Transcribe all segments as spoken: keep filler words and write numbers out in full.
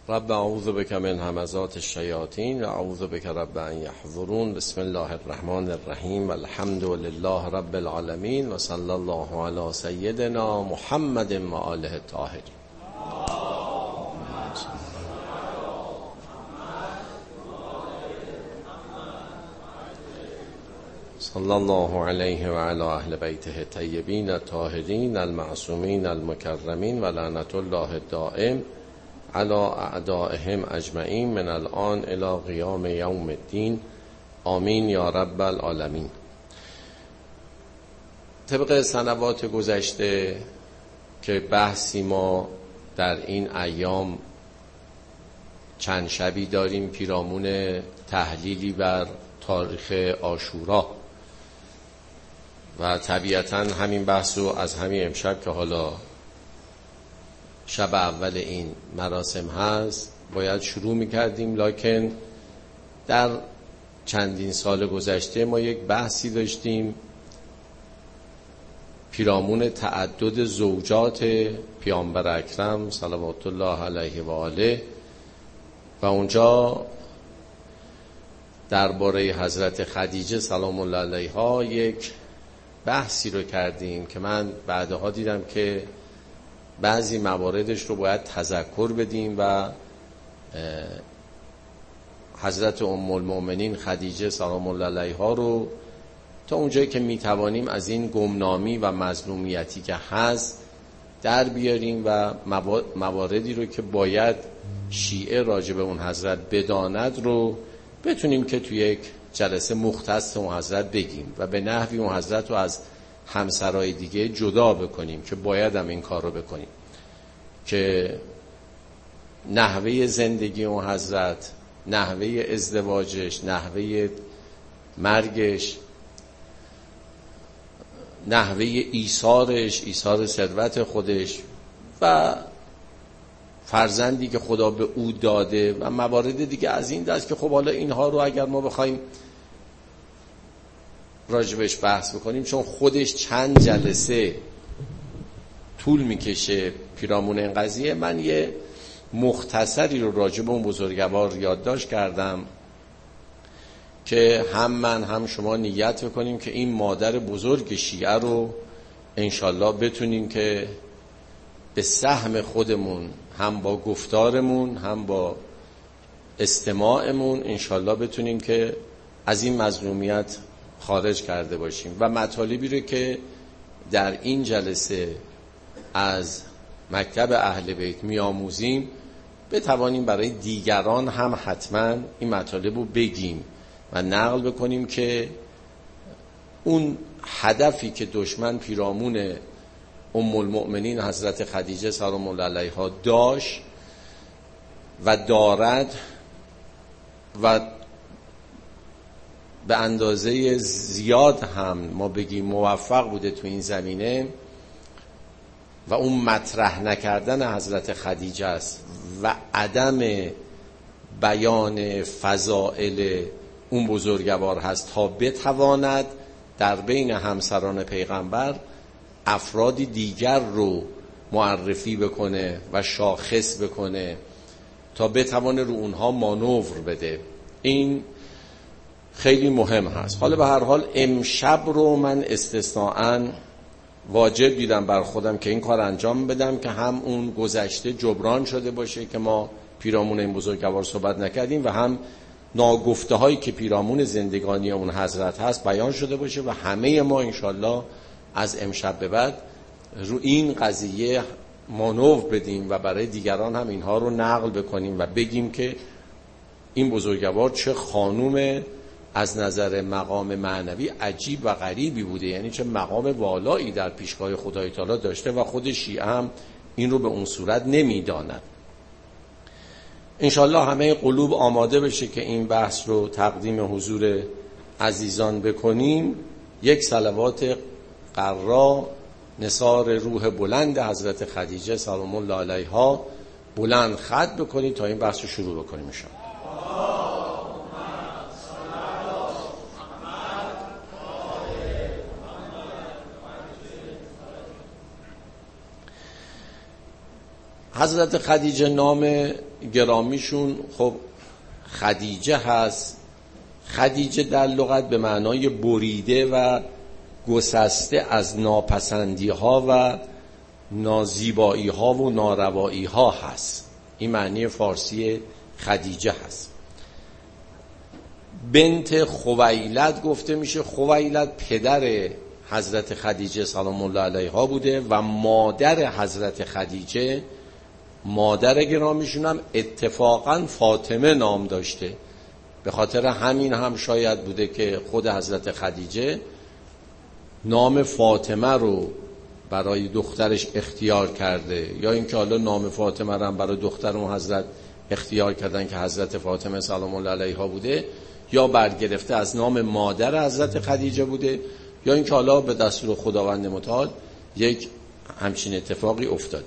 رب اعوذ بک من همزات الشیاطین و اعوذ بک رب ان یحضرون. بسم الله الرحمن الرحیم. الحمد لله رب العالمین و صلی الله علی سیدنا محمد و آله الطاهرین. صلی الله علیه و علی اهل بیته الطیبین الطاهرین المعصومین المکرمین و لعنت الله الدائم علی اعدائهم اجمعین من الان الی قیام یوم الدین. آمین یا رب العالمین. طبق سنوات گذشته که بحثی ما در این ایام چند شبی داریم پیرامون تحلیلی بر تاریخ عاشورا و طبیعتاً همین بحثو از همین امشب که حالا شب اول این مراسم هست باید شروع میکردیم، لکن در چندین سال گذشته ما یک بحثی داشتیم پیرامون تعدد زوجات پیامبر اکرم صلوات الله علیه و آله و اونجا درباره حضرت خدیجه سلام الله علیها یک بحثی رو کردیم که من بعدها دیدم که بعضی مواردش رو باید تذکر بدیم و حضرت ام المؤمنین خدیجه سلام الله علیها رو تا اونجایی که میتوانیم از این گمنامی و مظلومیتی که هست در بیاریم و مواردی رو که باید شیعه راجع به اون حضرت بداند رو بتونیم که توی یک جلسه مختص اون حضرت بگیم و به نحوی اون حضرت رو از همسرای دیگه جدا بکنیم که باید هم این کار رو بکنیم که نحوه زندگی اون حضرت، نحوه ازدواجش، نحوه مرگش، نحوه ایثارش، ایثار ثروت خودش و فرزندی که خدا به او داده و موارد دیگه از این دست که خب حالا اینها رو اگر ما بخوایم راجبش بحث بکنیم چون خودش چند جلسه طول میکشه پیرامون این قضیه، من یه مختصری رو راجب اون بزرگوار یادداشت کردم که هم من هم شما نیت بکنیم که این مادر بزرگ شیعه رو انشالله بتونیم که به سهم خودمون هم با گفتارمون هم با استماعمون انشالله بتونیم که از این مظلومیت خارج کرده باشیم و مطالبی رو که در این جلسه از مکتب اهل بیت میآموزیم بتوانیم برای دیگران هم حتما این مطالب رو بگیم و نقل بکنیم که اون هدفی که دشمن پیرامون ام المؤمنین حضرت خدیجه سلام الله علیها داشت و دارد و به اندازه زیاد هم ما بگیم موفق بوده تو این زمینه و اون مطرح نکردن حضرت خدیجه است و عدم بیان فضائل اون بزرگوار هست تا بتواند در بین همسران پیغمبر افرادی دیگر رو معرفی بکنه و شاخص بکنه تا بتوانه رو اونها مانور بده. این خیلی مهم هست. حالا به هر حال امشب رو من استثناءً واجب دیدم بر خودم که این کار انجام بدم که هم اون گذشته جبران شده باشه که ما پیرامون این بزرگوار صحبت نکردیم و هم ناگفته هایی که پیرامون زندگانی اون حضرت هست بیان شده باشه و همه ما انشالله از امشب به بعد رو این قضیه مانور بدیم و برای دیگران هم اینها رو نقل بکنیم و بگیم که این بزرگوار چه خانوم از نظر مقام معنوی عجیب و غریبی بوده، یعنی چه مقام والایی در پیشگاه خدای تعالی داشته و خود شیعه هم این رو به اون صورت نمیداند. انشالله همه قلوب آماده بشه که این بحث رو تقدیم حضور عزیزان بکنیم. یک صلوات قرا نثار روح بلند حضرت خدیجه سلام الله علیها بلند خط بکنید تا این بحث رو شروع بکنیم انشالله. حضرت خدیجه نام گرامیشون خب خدیجه هست. خدیجه در لغت به معنای بریده و گسسته از ناپسندی ها و نازیبایی ها و ناروایی ها هست. این معنی فارسی خدیجه هست. بنت خویلد گفته میشه. خویلد پدر حضرت خدیجه سلام الله علیها بوده و مادر حضرت خدیجه، مادر گرامیشون هم اتفاقا فاطمه نام داشته. به خاطر همین هم شاید بوده که خود حضرت خدیجه نام فاطمه رو برای دخترش اختیار کرده، یا اینکه حالا نام فاطمه رو هم برای دخترم حضرت اختیار کردن که حضرت فاطمه سلام الله علیها بوده، یا برگرفته از نام مادر حضرت خدیجه بوده، یا اینکه حالا به دستور خداوند متعال یک همچین اتفاقی افتاده.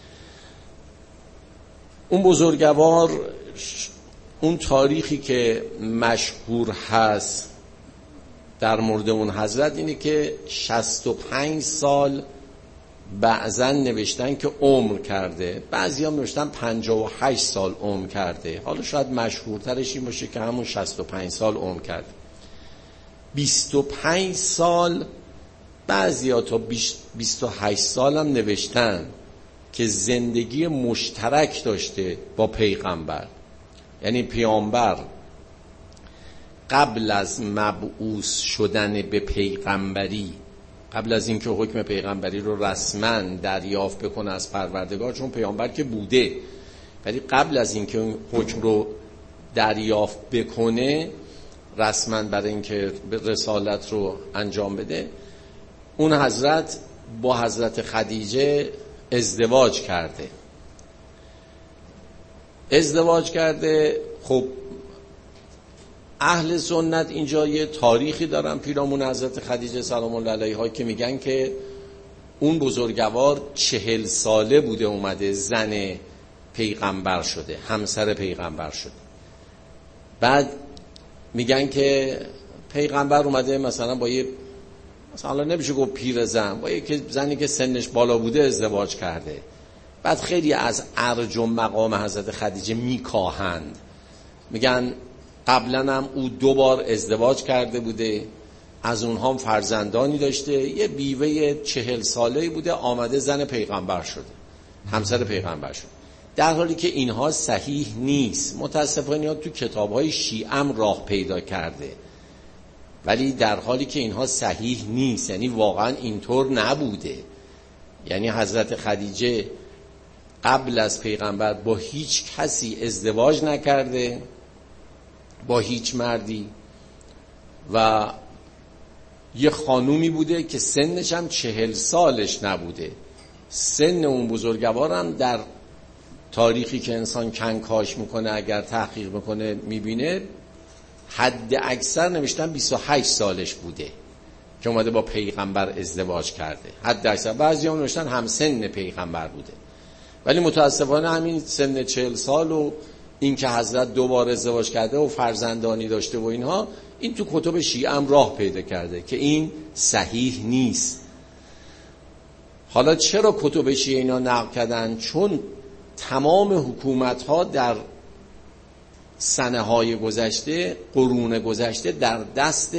اون بزرگوار، اون تاریخی که مشهور هست در مورد اون حضرت اینه که شصت و پنج سال بعضن نوشتن که عمر کرده، بعضی هم نوشتن پنجاه و هشت سال عمر کرده. حالا شاید مشهورترش این باشه که همون شصت و پنج سال عمر کرده. بیست و پنج سال، بعضی ها تا بیست و هشت سال هم نوشتن که زندگی مشترک داشته با پیغمبر. یعنی پیامبر قبل از مبعوث شدن به پیغمبری، قبل از اینکه حکم پیغمبری رو رسما دریافت بکنه از پروردگار، چون پیامبر که بوده، ولی قبل از اینکه اون حکم رو دریافت بکنه رسما برای اینکه رسالت رو انجام بده، اون حضرت با حضرت خدیجه ازدواج کرده. ازدواج کرده خب اهل سنت اینجا یه تاریخی دارن پیرامون حضرت خدیجه سلام الله علیها که میگن که اون بزرگوار چهل ساله بوده اومده زن پیغمبر شده، همسر پیغمبر شده. بعد میگن که پیغمبر اومده مثلا با یه، مثلا نمیشه گفت پیر زن، با یه زنی که سنش بالا بوده ازدواج کرده. بعد خیلی از ارج و مقام حضرت خدیجه میکاهند، میگن قبلا هم او دو بار ازدواج کرده بوده، از اونها هم فرزندانی داشته، یه بیوه چهل ساله‌ای بوده آمده زن پیغمبر شده، همسر پیغمبر شده. در حالی که اینها صحیح نیست. متاسفانه ها تو کتاب‌های شیعه راه پیدا کرده، ولی در حالی که اینها صحیح نیست، یعنی واقعا اینطور نبوده. یعنی حضرت خدیجه قبل از پیغمبر با هیچ کسی ازدواج نکرده، با هیچ مردی، و یه خانومی بوده که سنش هم چهل سالش نبوده. سن اون بزرگوارم در تاریخی که انسان کنکاش میکنه اگر تحقیق میکنه میبینه حد اکثر نوشتن بیست و هشت سالش بوده که اومده با پیغمبر ازدواج کرده. حد اکثر، بعضی هم نوشتن هم سن پیغمبر بوده، ولی متاسفانه همین سن چهل سال و این که حضرت دوبار ازدواج کرده و فرزندانی داشته و اینها، این تو کتب شیعه هم راه پیدا کرده که این صحیح نیست. حالا چرا کتب شیعه اینا نقل کردن؟ چون تمام حکومت ها در سنه های گذشته، قرون گذشته، در دست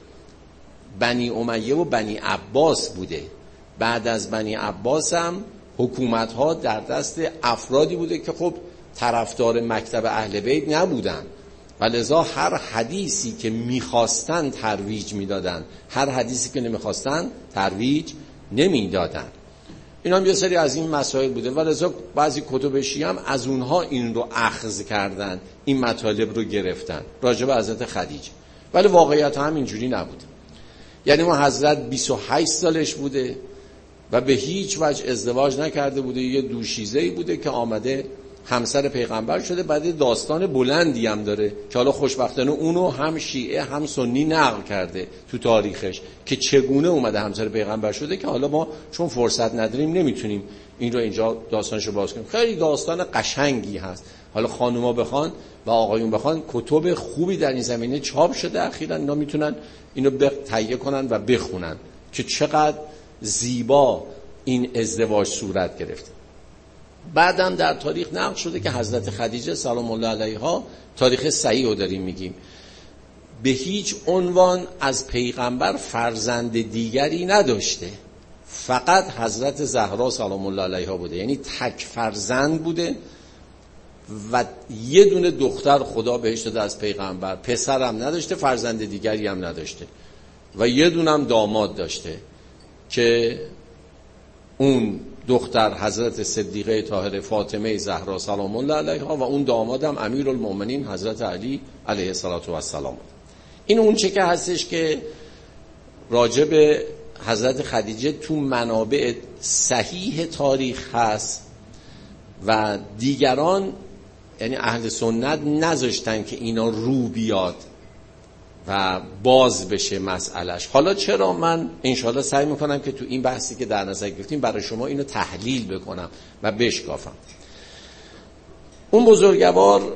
بنی امیه و بنی عباس بوده. بعد از بنی عباس هم حکومت ها در دست افرادی بوده که خب طرفدار مکتب اهل بیت نبودن و لذا هر حدیثی که میخواستن ترویج میدادن، هر حدیثی که نمیخواستن ترویج نمیدادن. این هم یه سری از این مسائل بوده و لذا بعضی کتب شیعه هم از اونها این رو اخذ کردن، این مطالب رو گرفتن راجع به حضرت خدیجه، ولی واقعیت هم اینجوری نبوده. یعنی ما حضرت بیست و هشت سالش بوده و به هیچ وجه ازدواج نکرده بوده، یه دوشیزه‌ای بوده که آمده همسر پیغمبر شده. بعد داستان بلندی هم داره که حالا خوشبختانه اونو هم شیعه هم سنی نقل کرده تو تاریخش که چگونه اومده همسر پیغمبر شده، که حالا ما چون فرصت نداریم نمیتونیم این رو اینجا داستانشو باز کنیم. خیلی داستان قشنگی هست. حالا خانوما بخوان و آقایون بخوان، کتب خوبی در این زمینه چاپ شده اخیراً، اینا میتونن اینو تهیه کنن و بخونن که چقدر زیبا این ازدواج صورت گرفته. بعدم در تاریخ نقل شده که حضرت خدیجه سلام الله علیها، تاریخ صحیح رو داریم میگیم، به هیچ عنوان از پیغمبر فرزند دیگری نداشته، فقط حضرت زهرا سلام الله علیها بوده، یعنی تک فرزند بوده و یه دونه دختر خدا بهش داده از پیغمبر، پسرم نداشته، فرزند دیگری هم نداشته و یه دونم داماد داشته که اون دختر حضرت صدیقه طاهره فاطمه زهرا سلام الله علیها و اون دامادم امیرالمومنین حضرت علی علیه السلام. این اون چه که هستش که راجع به حضرت خدیجه تو منابع صحیح تاریخ هست و دیگران یعنی اهل سنت نذاشتن که اینا رو بیاد و باز بشه مسئلهش. حالا چرا من انشاءالله سعی میکنم که تو این بحثی که در نظر گرفتیم برای شما اینو تحلیل بکنم و بشکافم. اون بزرگوار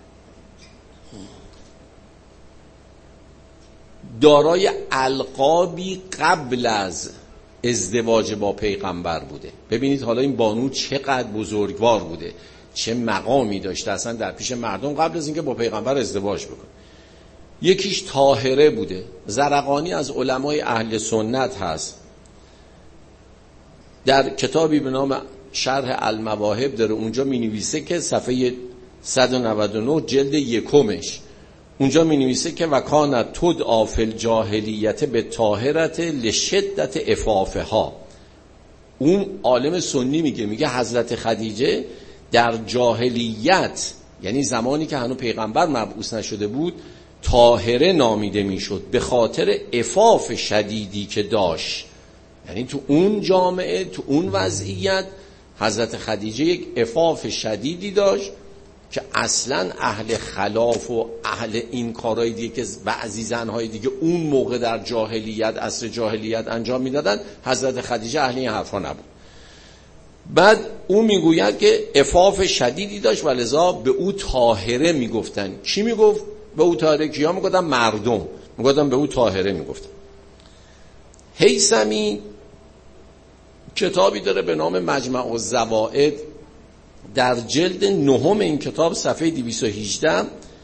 دارای القابی قبل از ازدواج با پیغمبر بوده. ببینید حالا این بانو چقدر بزرگوار بوده، چه مقامی داشته اصلا در پیش مردم قبل از اینکه با پیغمبر ازدواج بکنه. یکیش طاهره بوده. زرقانی از علمای اهل سنت هست، در کتابی به نام شرح المواهب داره، اونجا می نویسه که صفحه صد و نود و نه جلد یکمش، اونجا می نویسه که وکانت تدعا فی الجاهلیت به طاهرت لشدت عفافها. اون عالم سنی میگه میگه حضرت خدیجه در جاهلیت، یعنی زمانی که هنوز پیغمبر مبعوث نشده بود، طاهره نامیده میشد به خاطر عفاف شدیدی که داشت. یعنی تو اون جامعه، تو اون وضعیت حضرت خدیجه یک عفاف شدیدی داشت که اصلا اهل خلاف و اهل این کارهای دیگه که بعضی زنهای دیگه اون موقع در جاهلیت، عصر جاهلیت انجام میدادن، حضرت خدیجه اهل این حرفا نبود. بعد او میگوید که عفاف شدیدی داشت و لذا به او طاهره میگفتن. کی میگفت به او طاهره؟ کیا میگفتن؟ مردم میگفتن به او طاهره میگفتن. هیثمی کتابی داره به نام مجمع الزوائد، در جلد نهم این کتاب صفحه دویست و هجده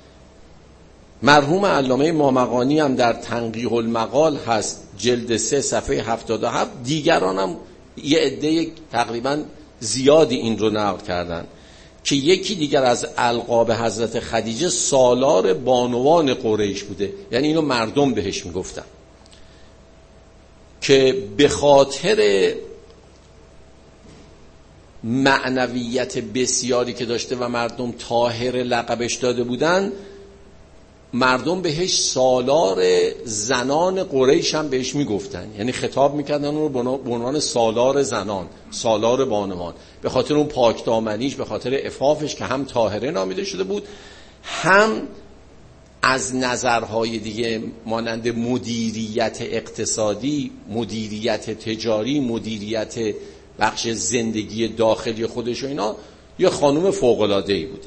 مرحوم علامه مامقانی هم در تنقیح المقال هست، جلد سه صفحه هفتاد و هفت. دیگران هم یه عده تقریبا زیادی این رو نقل کردن که یکی دیگر از القاب حضرت خدیجه سالار بانوان قریش بوده، یعنی اینو مردم بهش میگفتن که به خاطر معنویت بسیاری که داشته و مردم طاهر لقبش داده بودن، مردم بهش سالار زنان قریش هم بهش میگفتن، یعنی خطاب میکردن اون رو به عنوان سالار زنان، سالار بانوان، به خاطر اون پاک دامنیش، به خاطر عفافش که هم طاهره نامیده شده بود، هم از نظرهای دیگه مانند مدیریت اقتصادی، مدیریت تجاری، مدیریت بخش زندگی داخلی خودش و اینا، یه خانوم فوق‌العاده‌ای بوده.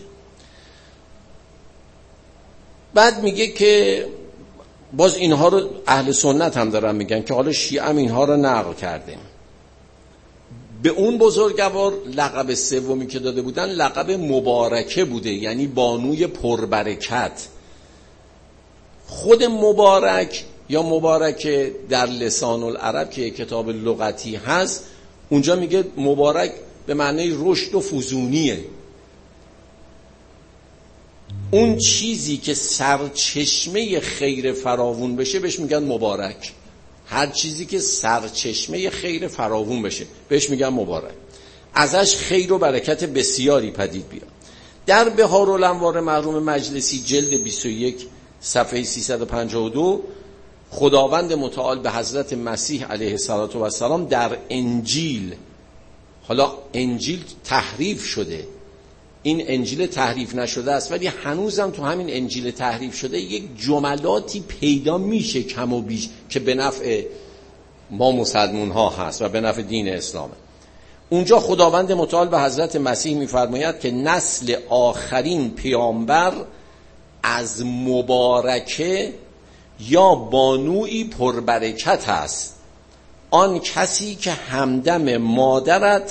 بعد میگه که باز اینها رو اهل سنت هم دارن میگن که حالا شیعه هم اینها رو نقل کرده. به اون بزرگوار لقب سومی که داده بودن لقب مبارکه بوده، یعنی بانوی پربرکت. خود مبارک یا مبارکه در لسان العرب که یک کتاب لغتی هست، اونجا میگه مبارک به معنی رشد و فزونیه. اون چیزی که سرچشمه خیر فراوون بشه بهش میگن مبارک. هر چیزی که سرچشمه خیر فراوون بشه بهش میگن مبارک، ازش خیر و برکت بسیاری پدید بیاد. در بهارالانوار مرحوم مجلسی جلد بیست و یک صفحه سیصد و پنجاه و دو خداوند متعال به حضرت مسیح علیه السلام در انجیل، حالا انجیل تحریف شده، این انجیل تحریف نشده است ولی هنوزم تو همین انجیل تحریف شده یک جملاتی پیدا میشه کم و بیش که به نفع ما مسلمون ها هست و به نفع دین اسلامه. اونجا خداوند متعال به حضرت مسیح میفرماید که نسل آخرین پیامبر از مبارکه یا بانوی پربرکت است، آن کسی که همدم مادرت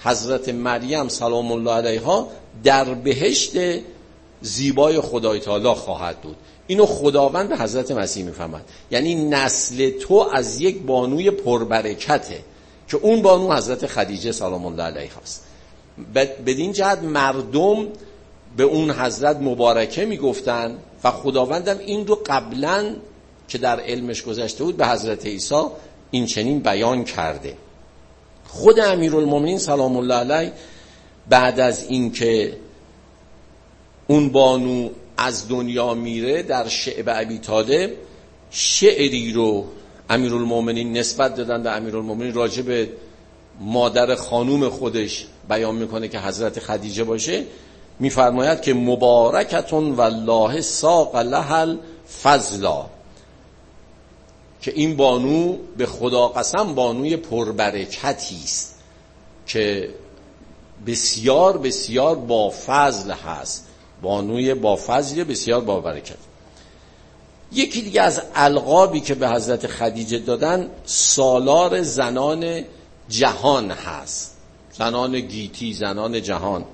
حضرت مریم سلام الله علیها در بهشت زیبای خدای تعالی خواهد بود. اینو خداوند به حضرت مسیح میفهمد، یعنی نسل تو از یک بانوی پربرکته که اون بانو حضرت خدیجه سلام الله علیها است. بدین جهت مردم به اون حضرت مبارکه میگفتن و خداوندم این رو قبلا که در علمش گذشته بود به حضرت عیسی این چنین بیان کرده. خود امیرالمومنین سلام الله علیه بعد از این که اون بانو از دنیا میره در شعب ابی طالب شعری رو امیرالمومنین نسبت دادن به امیرالمومنین راجع به مادر خانوم خودش بیان میکنه که حضرت خدیجه باشه. میفرماید که مبارکتون والله ساق لها فضلا، که این بانو به خدا قسم بانوی پربرکتی است که بسیار بسیار با فضل هست، بانوی با فضل بسیار با برکت. یکی دیگه از القابی که به حضرت خدیجه دادن سالار زنان جهان هست، زنان گیتی، زنان جهان.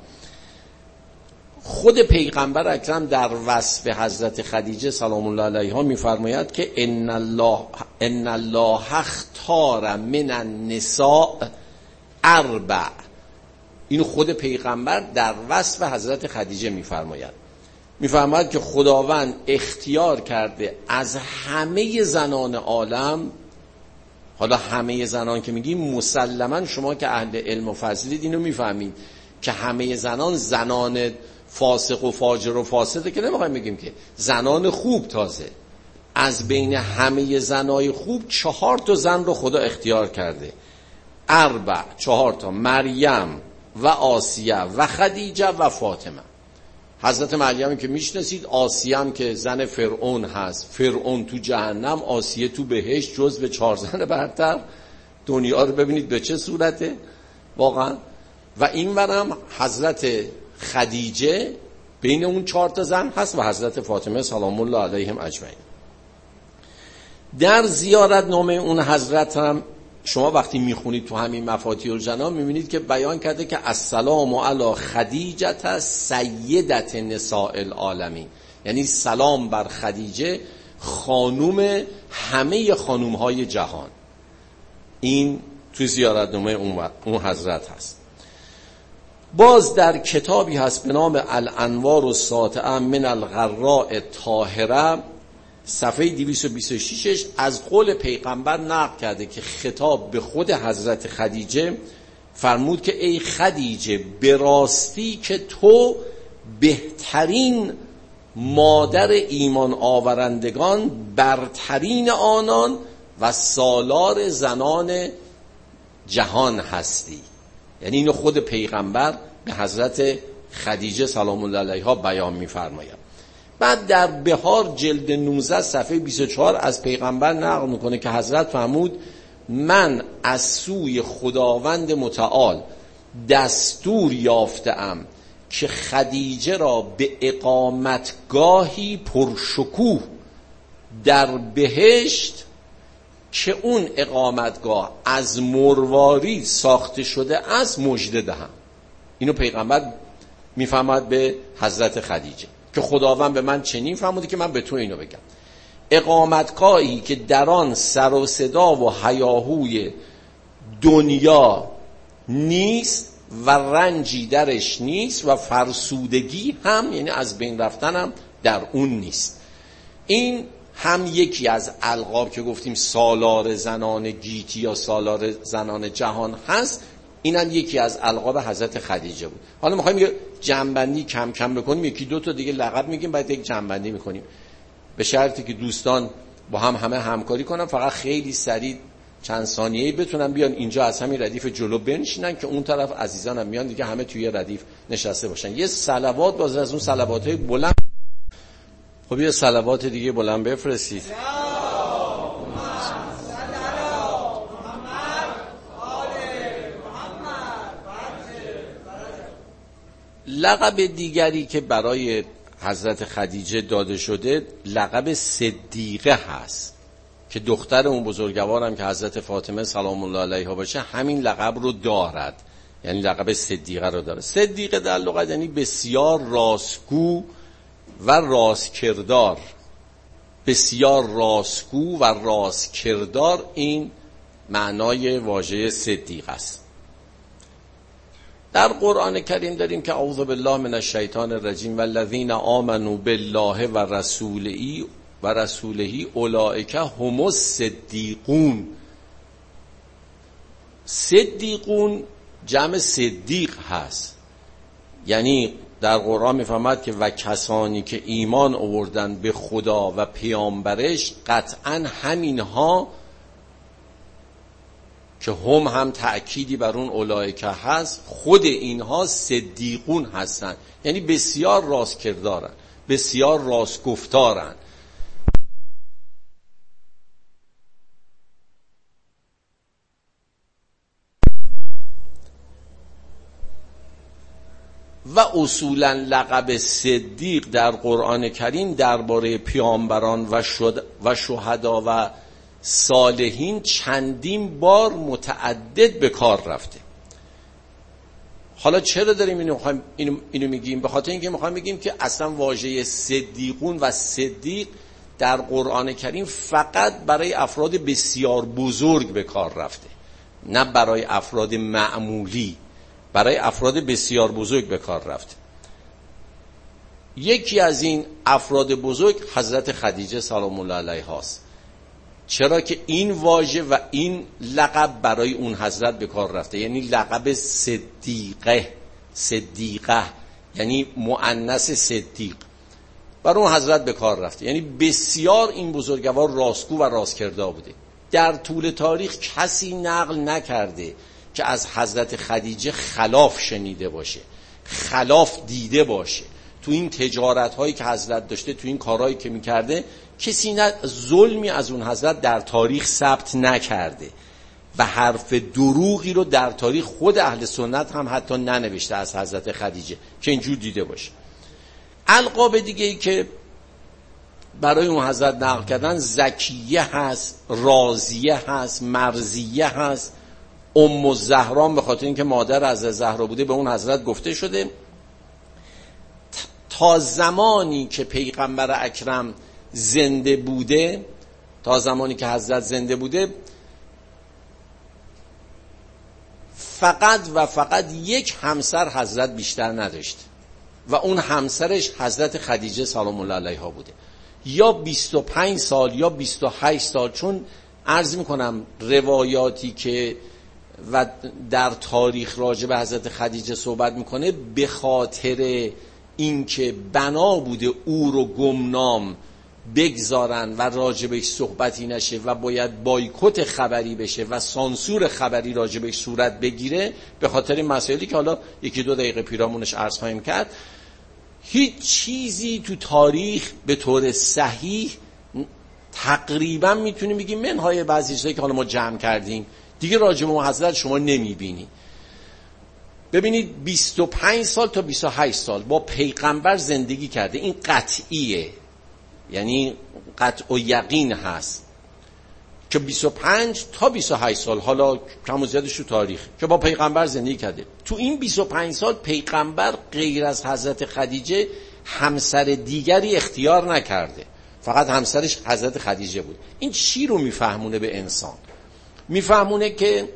خود پیغمبر اکرم در وصف حضرت خدیجه سلام الله علیها میفرماید که ان الله ان الله اختار من النساء اربع. این خود پیغمبر در وصف حضرت خدیجه میفرماید میفرماید که خداوند اختیار کرده از همه زنان عالم. حالا همه زنان که میگیم مسلما شما که اهل علم و فضلید اینو میفهمید که همه زنان زنان فاسق و فاجر و فاسده که نمیخوایم بگیم، که زنان خوب. تازه از بین همه زنای خوب چهار تا زن رو خدا اختیار کرده، اربع، چهار تا، مریم و آسیه و خدیجه و فاطمه. حضرت مریم که میشناسید، آسیه هم که زن فرعون هست، فرعون تو جهنم، آسیه تو بهشت، جز به چهار زن برتر. دنیا رو ببینید به چه صورته واقعا. و این ورم حضرت خدیجه بین اون چهار تا زن هست و حضرت فاطمه سلام الله علیهم اجمعین. در زیارت نامه اون حضرت هم شما وقتی میخونید تو همین مفاتیح الجنان میبینید که بیان کرده که السلام علی خدیجه سیدت نساء العالمین، یعنی سلام بر خدیجه خانوم همه خانومهای جهان. این تو زیارت نامه اون, اون حضرت هست. باز در کتابی هست به نام الانوار الساطعه من الغراء الطاهره صفحه دویست و بیست و شش از قول پیغمبر نقل کرده که خطاب به خود حضرت خدیجه فرمود که ای خدیجه به راستی که تو بهترین مادر ایمان آورندگان، برترین آنان و سالار زنان جهان هستی. یعنی اینو خود پیغمبر به حضرت خدیجه سلام الله علیها بیان می‌فرماید. بعد در بهار جلد نوزده صفحه بیست و چهار از پیغمبر نقل میکنه که حضرت فرمود من از سوی خداوند متعال دستور یافتم که خدیجه را به اقامتگاهی پرشکوه در بهشت که اون اقامتگاه از مروارید ساخته شده است مژده دهم. اینو پیغمبر میفرماد به حضرت خدیجه که خداوند به من چنین فرموده که من به تو اینو بگم. اقامتگاهی که در آن سر و صدا و هیاهوی دنیا نیست و رنجی درش نیست و فرسودگی هم، یعنی از بین رفتن هم در اون نیست. این هم یکی از القاب که گفتیم سالار زنان گیتی یا سالار زنان جهان هست، اینم یکی از القاب حضرت خدیجه بود. حالا میخوایم یه جنبندی کم کم بکنیم، یکی دو تا دیگه لقب میگیم بعد یک جنبندی میکنیم، به شرطی که دوستان با هم همه همکاری کنن. فقط خیلی سریع چند ثانیه‌ای بتونن بیان اینجا از همین ردیف جلو بنشینن که اون طرف عزیزانم میان دیگه همه توی ردیف نشسته باشن. یه صلوات باز از اون صلوات‌های بلند. خب یه صلوات دیگه بلند بفرستید. لقب دیگری که برای حضرت خدیجه داده شده لقب صدیقه هست که دختر اون بزرگوارم که حضرت فاطمه سلام الله علیها باشه همین لقب رو دارد. یعنی لقب صدیقه رو داره. صدیقه در لغت یعنی بسیار راستگو و راستکردار، بسیار راستگو و راستکردار، این معنای واژه صدیق است. در قرآن کریم داریم که اعوذ بالله من الشیطان الرجیم والذین آمنوا بالله و رسوله و رسوله اولئک هم الصدیقون. صدیقون جمع صدیق هست، یعنی در قرآن میفهمد که و کسانی که ایمان آوردن به خدا و پیامبرش، قطعا همینها که هم هم تأکیدی بر اون اولئک هست، خود اینها صدیقون هستن، یعنی بسیار راست کردارن، بسیار راست گفتارن. و اصولا لقب صدیق در قرآن کریم درباره پیامبران و و شهدا و صالحین چندین بار متعدد به کار رفته. حالا چرا داریم اینو میخوایم اینو, اینو میگیم؟ به خاطر اینکه میخوایم بگیم که اصلا واژه صدیقون و صدیق در قرآن کریم فقط برای افراد بسیار بزرگ به کار رفته، نه برای افراد معمولی، برای افراد بسیار بزرگ به کار رفته. یکی از این افراد بزرگ حضرت خدیجه سلام الله علیها است. چرا که این واژه و این لقب برای اون حضرت به کار رفته، یعنی لقب صدیقه، صدیقه یعنی مؤنث صدیق، برای اون حضرت به کار رفته. یعنی بسیار این بزرگوار راستگو و راستکردار بوده. در طول تاریخ کسی نقل نکرده که از حضرت خدیجه خلاف شنیده باشه، خلاف دیده باشه. تو این تجارت هایی که حضرت داشته، تو این کارهایی که میکرده، کسی نه ظلمی از اون حضرت در تاریخ ثبت نکرده و حرف دروغی رو در تاریخ خود اهل سنت هم حتی ننوشته از حضرت خدیجه که اینجور دیده باشه. القاب دیگه ای که برای اون حضرت نقل کردن زکیه هست، راضیه هست، مرضیه هست. ام الزهرا به خاطر اینکه مادر از زهرا بوده به اون حضرت گفته شده. تا زمانی که پیغمبر اکرم زنده بوده، تا زمانی که حضرت زنده بوده، فقط و فقط یک همسر حضرت بیشتر نداشت و اون همسرش حضرت خدیجه سلام الله علیها بوده. یا بیست و پنج سال یا بیست و هشت سال، چون عرض میکنم روایاتی که و در تاریخ راجع به حضرت خدیجه صحبت میکنه، به خاطر اینکه بنا بوده او رو گمنام بگذارن و راجبش صحبتی نشه و باید بایکوت خبری بشه و سانسور خبری راجبش صورت بگیره، به خاطر این مسائلی که حالا یکی دو دقیقه پیرامونش عرض خواهیم کرد، هیچ چیزی تو تاریخ به طور صحیح تقریبا میتونیم بگیم منهای بعضی چیزایی که حالا ما جمع کردیم دیگه راجب به حضرت شما نمیبینی. ببینید بیست و پنج سال تا بیست و هشت سال با پیغمبر زندگی کرده، این قطعیه، یعنی قطع و یقین هست که بیست و پنج تا بیست و هشت سال، حالا کم و زیادش تو تاریخ، که با پیغمبر زندگی کرده. تو این بیست و پنج سال پیغمبر غیر از حضرت خدیجه همسر دیگری اختیار نکرده، فقط همسرش حضرت خدیجه بود. این چی رو میفهمونه به انسان؟ میفهمونه که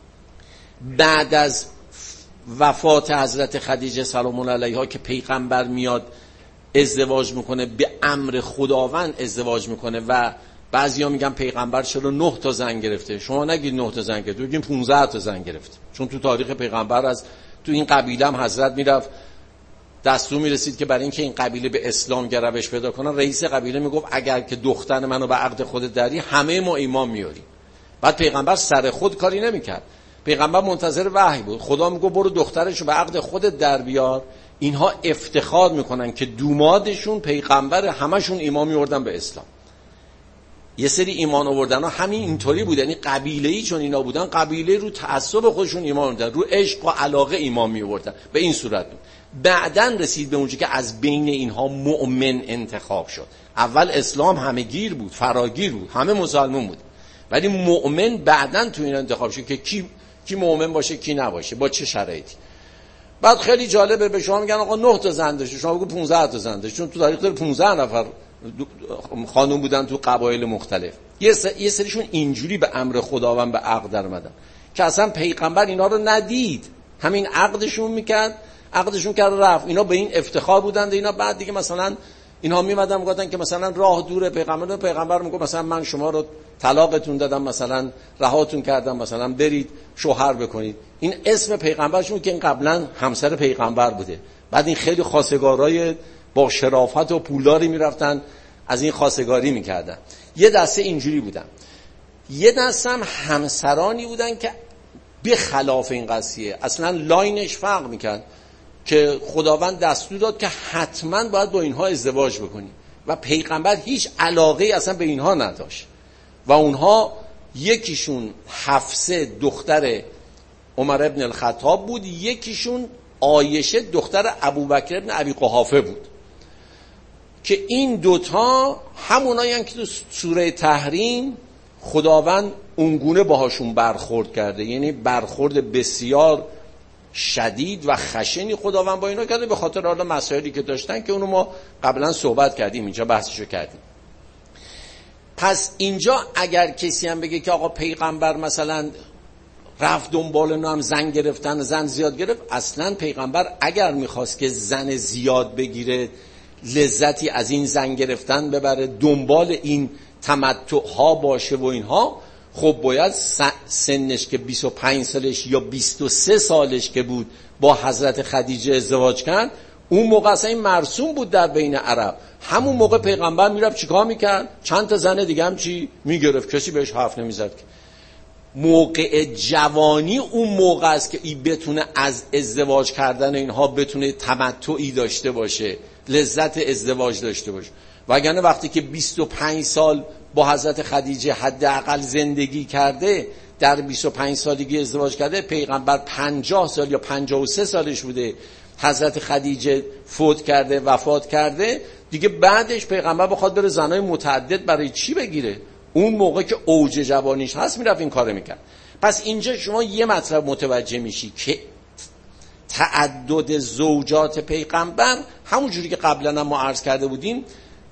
بعد از وفات حضرت خدیجه سلام الله علیها که پیغمبر میاد ازدواج میکنه، به امر خداوند ازدواج میکنه و بعضیا میگن پیغمبر چرا نه تا زن گرفته؟ شما نگید نه تا زن گرفته، بگید پانزده تا زن گرفته، چون تو تاریخ پیغمبر از تو این قبیله هم حضرت میرفت دستور میرسید که برای اینکه این قبیله به اسلام گرایش پیدا کنن، رئیس قبیله میگفت اگر که دختر منو به عقد خودت داری همه ما ایمان میاریم. بعد پیغمبر سر خود کاری نمیکرد، پیغمبر منتظر وحی بود. خدا میگه برو دخترشو به عقد خودت در بیار. اینها افتخار میکنن که دومادشون پیغمبر، همشون ایمان میوردن به اسلام. یه سری ایمان آوردن ها همین اینطوری بود، یعنی قبیله‌ای چون اینا بودن، قبیله رو تعصب خودشون ایمان آوردن، رو عشق و علاقه ایمان میوردن، به این صورت بود. بعدن رسید به اونجا که از بین اینها مؤمن انتخاب شد. اول اسلام همه گیر بود، فراگیر بود، همه مسلمان بود، ولی مؤمن بعدن تو اینا انتخاب شد که کی کی مؤمن باشه کی نباشه، با چه شرایطی. بعد خیلی جالبه به شما میگن آقا نه تا زن داشته، شما بگو پانزده تا زن داشته، چون تو تاریخ داره پانزده نفر خانم بودن تو قبایل مختلف. یه یه سریشون اینجوری به امر خداوند به عقد در اومدن که اصلا پیغمبر اینا رو ندید، همین عقدشون میکرد، عقدشون کرد رفت. اینا به این افتخار بودن اینا. بعد دیگه مثلا اینها میمدن میگفتن که مثلا راه دوره، پیغمبر پیغمبر میگه مثلا من شما رو طلاقتون دادم، مثلا رهاتون کردم، مثلا برید شوهر بکنید. این اسم پیغمبرشون که این قبلا همسر پیغمبر بوده. بعد این خیلی خواستگارای با شرافت و پولداری میرفتن از این خواستگاری میکردن. یه دسته اینجوری بودن، یه دسته هم همسرانی بودن که به خلاف این قضیه اصلا لاینش فرق میکرد، که خداوند دستور داد که حتما باید با اینها ازدواج بکنی و پیغمبر هیچ علاقه اصلا به اینها نداشت. و اونها یکیشون حفصه دختر عمر ابن الخطاب بود، یکیشون عایشه دختر ابوبکر ابن ابی قحافه بود، که این دوتا همونایی که تو سوره تحریم خداوند اونگونه باهاشون برخورد کرده، یعنی برخورد بسیار شدید و خشنی خداوند با اینا کرده، به خاطر حالا مسائلی که داشتن که اونو ما قبلا صحبت کردیم، اینجا بحثشو کردیم. پس اینجا اگر کسی هم بگه که آقا پیغمبر مثلا رفت دنبال اونو هم زن گرفتن، زن زیاد گرفت، اصلا پیغمبر اگر میخواست که زن زیاد بگیره، لذتی از این زن گرفتن ببره، دنبال این تمتع ها باشه و اینها، خب باید سنش که بیست و پنج سالش یا بیست و سه سالش که بود با حضرت خدیجه ازدواج کرد. اون موقع اصلا این مرسوم بود در بین عرب. همون موقع پیغمبر میرفت چیکار میکرد؟ چند تا زن دیگه هم چی میگرفت، کسی بهش حرف نمیزد. موقع جوانی اون موقع است که این بتونه از ازدواج کردن اینها بتونه تمتعی داشته باشه، لذت ازدواج داشته باشه. وگرنه وقتی که بیست و پنج سال با حضرت خدیجه حداقل زندگی کرده، در بیست و پنج سالگی ازدواج کرده، پیغمبر پنجاه سال یا پنجاه و سه سالش بوده، حضرت خدیجه فوت کرده، وفات کرده دیگه. بعدش پیغمبر بخواد بره زنای متعدد برای چی بگیره؟ اون موقع که اوج جوانیش هست میرفت این کارو میکرد. پس اینجا شما یه مطلب متوجه میشی که تعدد زوجات پیغمبر همونجوری که قبلا ما عرض کرده بودیم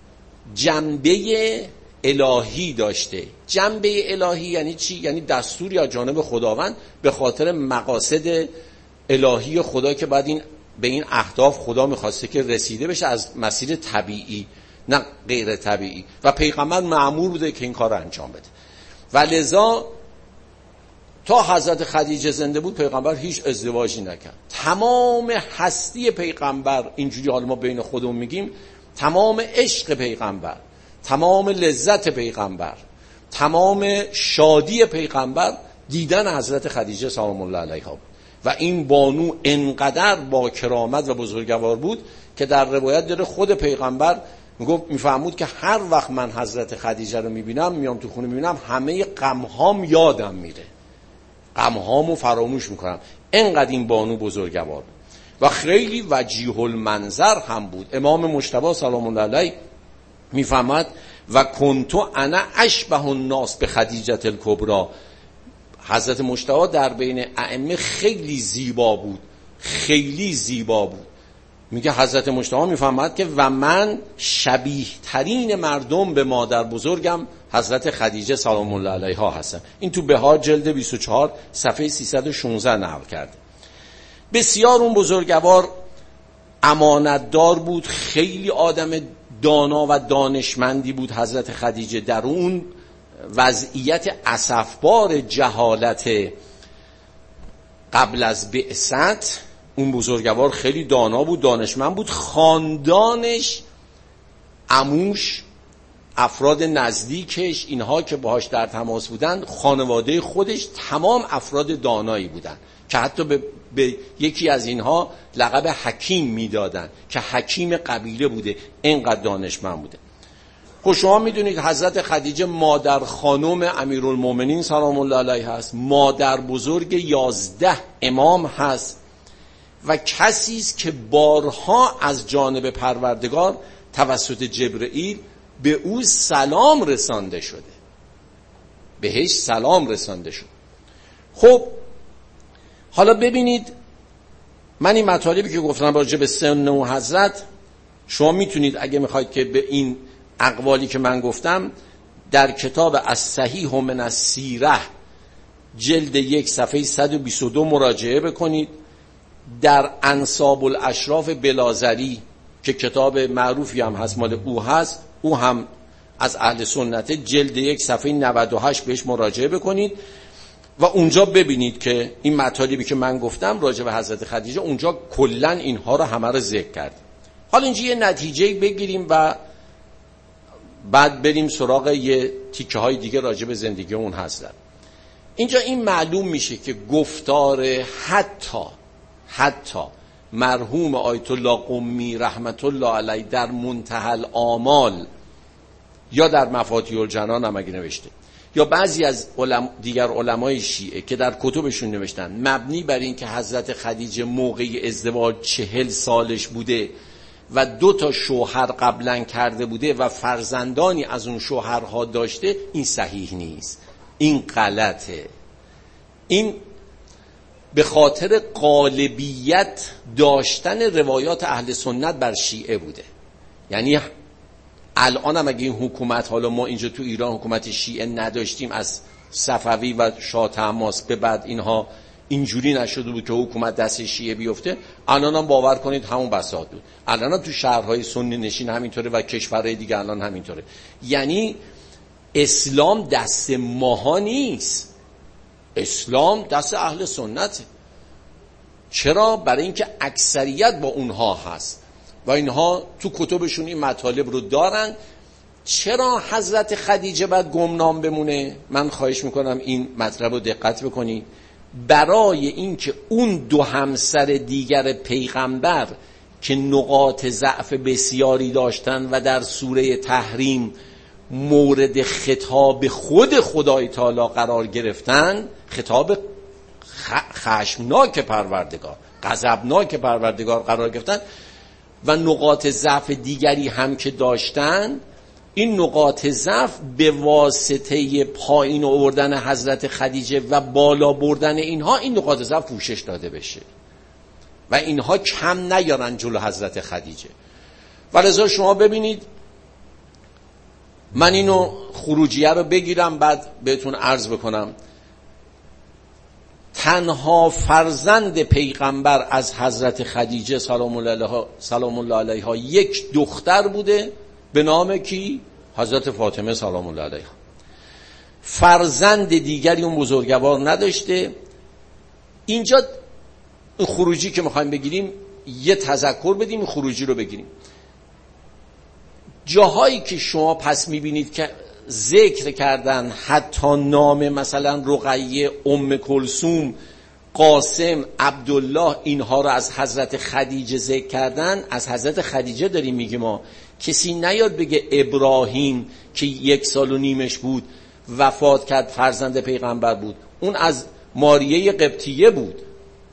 جنبه الهی داشته. جنبه الهی یعنی چی؟ یعنی دستوری از جانب خداوند به خاطر مقاصد الهی خدا که بعد این به این اهداف خدا میخواسته که رسیده بشه از مسیر طبیعی نه غیر طبیعی، و پیغمبر مأمور بوده که این کار رو انجام بده. و لذا تا حضرت خدیجه زنده بود پیغمبر هیچ ازدواجی نکرد. تمام هستی پیغمبر، اینجوری حالا ما بین خودمون میگیم، تمام عشق پیغمبر، تمام لذت پیغمبر، تمام شادی پیغمبر دیدن حضرت خدیجه سلام الله علیها بود. و این بانو انقدر با کرامت و بزرگوار بود که در روایت داره خود پیغمبر میگفت میفهمود که هر وقت من حضرت خدیجه رو میبینم، میام تو خونه میبینم، همه غمهام یادم میره، غمهامو فراموش میکنم. انقدر این بانو بزرگوار بود و خیلی وجیه المنظر هم بود. امام مجتبی سلام الله علیه میفهمد و کنتو انا اشبه الناس به خدیجه الکبری. حضرت مجتبی در بین ائمه خیلی زیبا بود، خیلی زیبا بود. میگه حضرت مجتبی میفهمد که و من شبیه ترین مردم به مادر بزرگم حضرت خدیجه سلام الله علیها هستن. این تو بهار جلد بیست و چهار صفحه سیصد و شانزده نقل کرده. بسیار اون بزرگوار امانتدار بود، خیلی آدم دانا و دانشمندی بود. حضرت خدیجه در اون وضعیت اسفبار جهالت قبل از بعثت، اون بزرگوار خیلی دانا بود، دانشمند بود. خاندانش، عموش، افراد نزدیکش، اینها که باهاش در تماس بودن، خانواده خودش تمام افراد دانایی بودن که حتی به, به یکی از اینها لقب حکیم میدادن که حکیم قبیله بوده، اینقدر دانشمند بوده. خب شما میدونید حضرت خدیجه مادر خانم امیرالمومنین سلام الله علیه هست، مادر بزرگ یازده امام هست و کسی است که بارها از جانب پروردگار توسط جبرئیل به او سلام رسانده شده، بهش سلام رسانده شد. خب حالا ببینید من این مطالبی که گفتم راجع به سن و حضرت، شما میتونید اگه میخواید که به این اقوالی که من گفتم در کتاب الصحیح من السیره جلد یک صفحه صد و بیست و دو مراجعه بکنید. در انساب الاشراف بلازری که کتاب معروفی هم هست مال او هست، او هم از اهل سنت، جلد یک صفحه نود و هشت بهش مراجعه بکنید و اونجا ببینید که این مطالبی که من گفتم راجع به حضرت خدیجه اونجا کلن اینها رو همه رو ذکر کرد. حالا اینجا یه نتیجه بگیریم و بعد بریم سراغ یه تیکه های دیگه راجع به زندگی اون حضرت. اینجا این معلوم میشه که گفتار حتی حتی مرحوم آیت الله قمی رحمت الله علیه در منتهى الآمال یا در مفاتیح الجنان هم اگه نوشته، یا بعضی از علم دیگر علمای شیعه که در کتبشون نوشتن مبنی بر این که حضرت خدیجه موقع ازدواج چهل سالش بوده و دو تا شوهر قبلا کرده بوده و فرزندانی از اون شوهرها داشته، این صحیح نیست، این غلطه. این به خاطر غالبیت داشتن روایات اهل سنت بر شیعه بوده. یعنی الان هم اگه این حکومت، حالا ما اینجا تو ایران حکومت شیعه نداشتیم از صفوی و شاه طهماسب به بعد اینها اینجوری نشده بود که حکومت دست شیعه بیفته، الان هم باور کنید همون بساط بود. الان هم تو شهرهای سنی نشین همینطوره و کشورهای دیگه الان همینطوره. یعنی اسلام دست ماها نیست، اسلام دست اهل سنته. چرا؟ برای اینکه اکثریت با اونها هست و اینها تو کتبشون این مطالب رو دارن. چرا حضرت خدیجه باید گمنام بمونه؟ من خواهش میکنم این مطلب رو دقت بکنید. برای اینکه اون دو همسر دیگر پیغمبر که نقاط ضعف بسیاری داشتن و در سوره تحریم مورد خطاب خود خدای تعالی قرار گرفتن، خطاب خشمناک پروردگار، غضبناک پروردگار قرار گرفتن و نقاط ضعف دیگری هم که داشتن، این نقاط ضعف به واسطه پایین آوردن حضرت خدیجه و بالا بردن اینها، این نقاط ضعف پوشش داده بشه و اینها کم نیارن جلو حضرت خدیجه. ولذا شما ببینید، من اینو خروجیه رو بگیرم بعد بهتون عرض بکنم. تنها فرزند پیغمبر از حضرت خدیجه سلام الله علیها سلام الله علیها یک دختر بوده به نام کی؟ حضرت فاطمه سلام الله علیها. فرزند دیگری اون بزرگوار نداشته. اینجا خروجی که میخوایم بگیریم یه تذکر بدیم، خروجی رو بگیریم. جاهایی که شما پس میبینید که ذکر کردن حتی نام مثلا رقیه، ام کلثوم، قاسم، عبدالله، اینها رو از حضرت خدیجه ذکر کردن، از حضرت خدیجه داریم میگیم. ما کسی نیاد بگه ابراهیم که یک سال و نیمش بود وفات کرد فرزند پیغمبر بود، اون از ماریه قبطیه بود،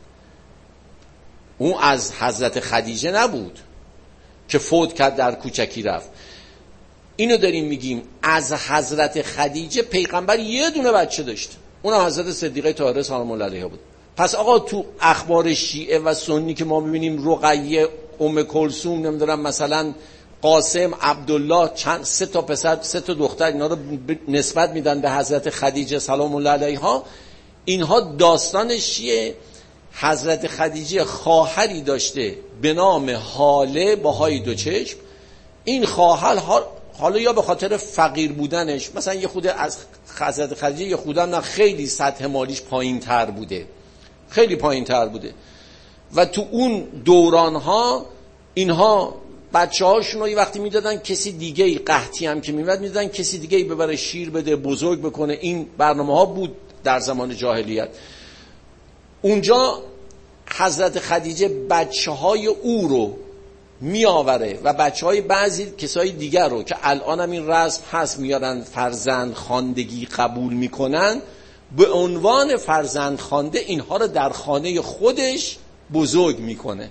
اون از حضرت خدیجه نبود که فوت کرد در کوچکی رفت. اینو داریم میگیم از حضرت خدیجه پیغمبر یه دونه بچه داشت، اونم حضرت صدیقه طاهره سلام الله علیها بود. پس آقا تو اخبار شیعه و سنی که ما میبینیم رقیه، ام کلثوم، نمیدونم مثلا قاسم، عبدالله، چند سه تا پسر سه تا دختر، اینا رو نسبت میدن به حضرت خدیجه سلام الله علیها. اینها داستان شیعه. حضرت خدیجه خواهری داشته به نام حاله با های دو چشم. این خواهر حالا یا به خاطر فقیر بودنش، مثلا یه خود از حضرت خدیجه یه خودم نه خیلی سطح مالیش پایین تر بوده، خیلی پایین تر بوده و تو اون دورانها اینها بچه هاشون رو یه وقتی میدادن کسی دیگه ای، قحطی هم که میمد میدادن کسی دیگه ای ببره شیر بده بزرگ بکنه. این برنامه ها بود در زمان جاهلیت. اونجا حضرت خدیجه بچه های او رو می آوره و بچه های بعضی کسای دیگر رو که الان هم این رسم هست میارن فرزند خواندگی قبول میکنن، به عنوان فرزند خوانده اینها رو در خانه خودش بزرگ میکنه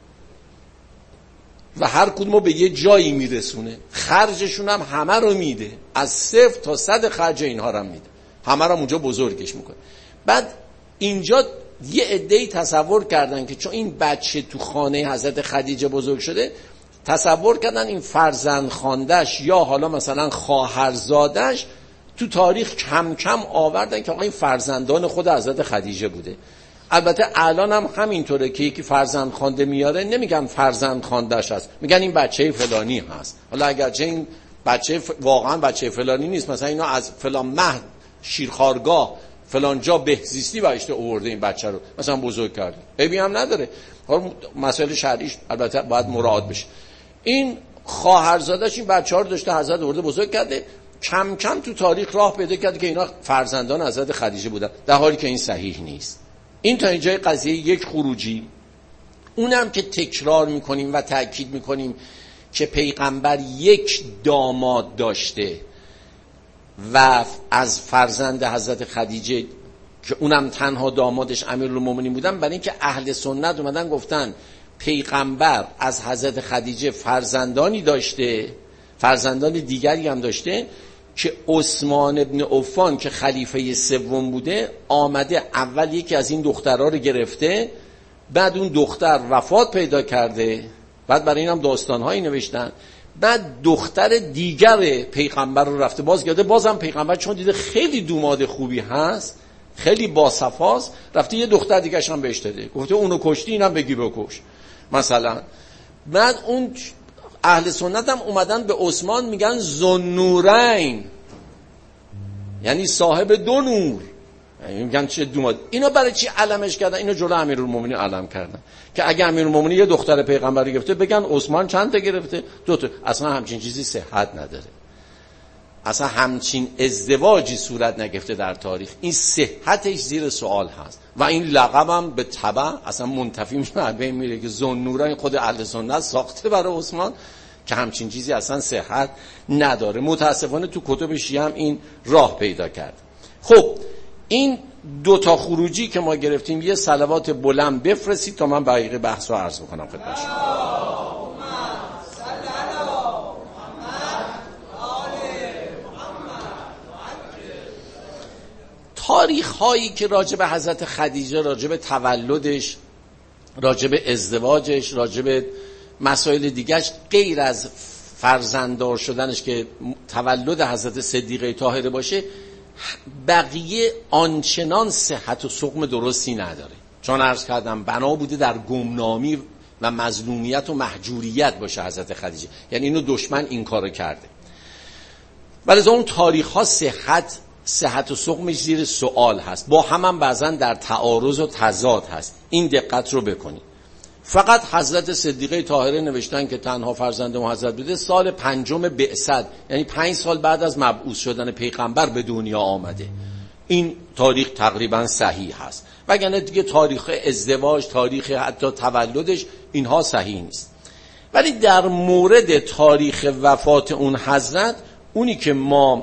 و هر کدوم به یه جایی میرسونه. خرجشون هم همه رو میده، از صفر تا صد خرج اینها رو میده، همه رو اونجا بزرگش میکنه. بعد اینجا یه عده‌ای تصور کردن که چون این بچه تو خانه حضرت خدیجه بزرگ شده، تصور کردن این فرزند خواندش یا حالا مثلا خواهرزادش تو تاریخ کم کم آوردن که آقا این فرزندان خود حضرت خدیجه بوده. البته الان هم همینطوره که یکی فرزند خوانده میاره نمیگن فرزند خواندش هست، میگن این بچه فلانی هست. حالا اگرچه این بچه ف... واقعا بچه فلانی نیست، مثلا اینا از فلان مهد شیرخوارگاه فلان جا بهزیستی بهشت آورده این بچه رو مثلا بزرگ کرده، عیبی هم نداره. حالا مسائل شرعیش البته باید مراعات بشه. این خواهرزادش این بچه‌ها رو داشته حضرت آورده بزرگ کرده، کم کم تو تاریخ راه پیدا کرده که اینا فرزندان حضرت خدیجه بودن، در حالی که این صحیح نیست. این تا اینجای قضیه یک خروجی. اونم که تکرار میکنیم و تأکید میکنیم که پیغمبر یک داماد داشته و از فرزند حضرت خدیجه که اونم تنها دامادش امیرالمومنین بودن، برای اینکه اهل سنت اومدن گفتن پیغمبر از حضرت خدیجه فرزندانی داشته، فرزندان دیگری هم داشته که عثمان ابن عفان که خلیفه سوم بوده آمده اول یکی از این دخترها رو گرفته، بعد اون دختر وفات پیدا کرده، بعد برای این هم داستانهایی نوشتن، بعد دختر دیگر پیغمبر رو رفته باز گرفته، بازم پیغمبر چون دیده خیلی دوماد خوبی هست، خیلی باصفاست، رفته یه دختر دیگرش هم بهش داده، گفته اونو کشتی اینم بگی بکش مثلا. بعد اون اهل سنت هم اومدن به عثمان میگن ذوالنورین، یعنی صاحب دو نور، یعنی میگن چه دوماد. اینا برای چی علمش کردن؟ اینو جلو امیرالمومنین علم کردن که اگه امیرالمومنین یه دختر پیغمبری گرفته بگن عثمان چند تا گرفته؟ دو تا. اصلا همچین چیزی صحت نداره، اصلا همچین ازدواجی صورت نگرفته در تاریخ، این صحتش زیر سوال هست و این لقبم به تبع اصلا منتفی میشه، بین میره که ذوالنورین خود اهل سنت ساخته برای عثمان که همچین چیزی اصلا صحت نداره. متاسفانه تو کتب شیعه هم این راه پیدا کرد. خب این دو تا خروجی که ما گرفتیم، یه صلوات بلند بفرستید تا من بقیه بحث رو عرض بکنم خدمتتون. تاریخ هایی که راجع به حضرت خدیجه، راجع به تولدش، راجع به ازدواجش، راجع به مسائل دیگرش غیر از فرزنددار شدنش که تولد حضرت صدیقه طاهره باشه، بقیه آنچنان صحت و سقم درستی نداره، چون عرض کردم بنا بوده در گمنامی و مظلومیت و محجوریت باشه حضرت خدیجه، یعنی اینو دشمن این کارو کرده. ولی از اون تاریخ ها صحت صحت و سقمش زیر سوال هست، با هم هم بعضن در تعارض و تضاد هست. این دقت رو بکنید. فقط حضرت صدیقه طاهره نوشتن که تنها فرزند اون حضرت بوده، سال پنجم بعثت، یعنی پنج سال بعد از مبعوث شدن پیغمبر به دنیا آمده. این تاریخ تقریبا صحیح هست، وگرنه دیگه تاریخ ازدواج، تاریخ حتی تولدش اینها صحیح نیست. ولی در مورد تاریخ وفات اون حضرت، اونی که ما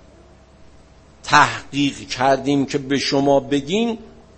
تحقیق کردیم که به شما بگیم،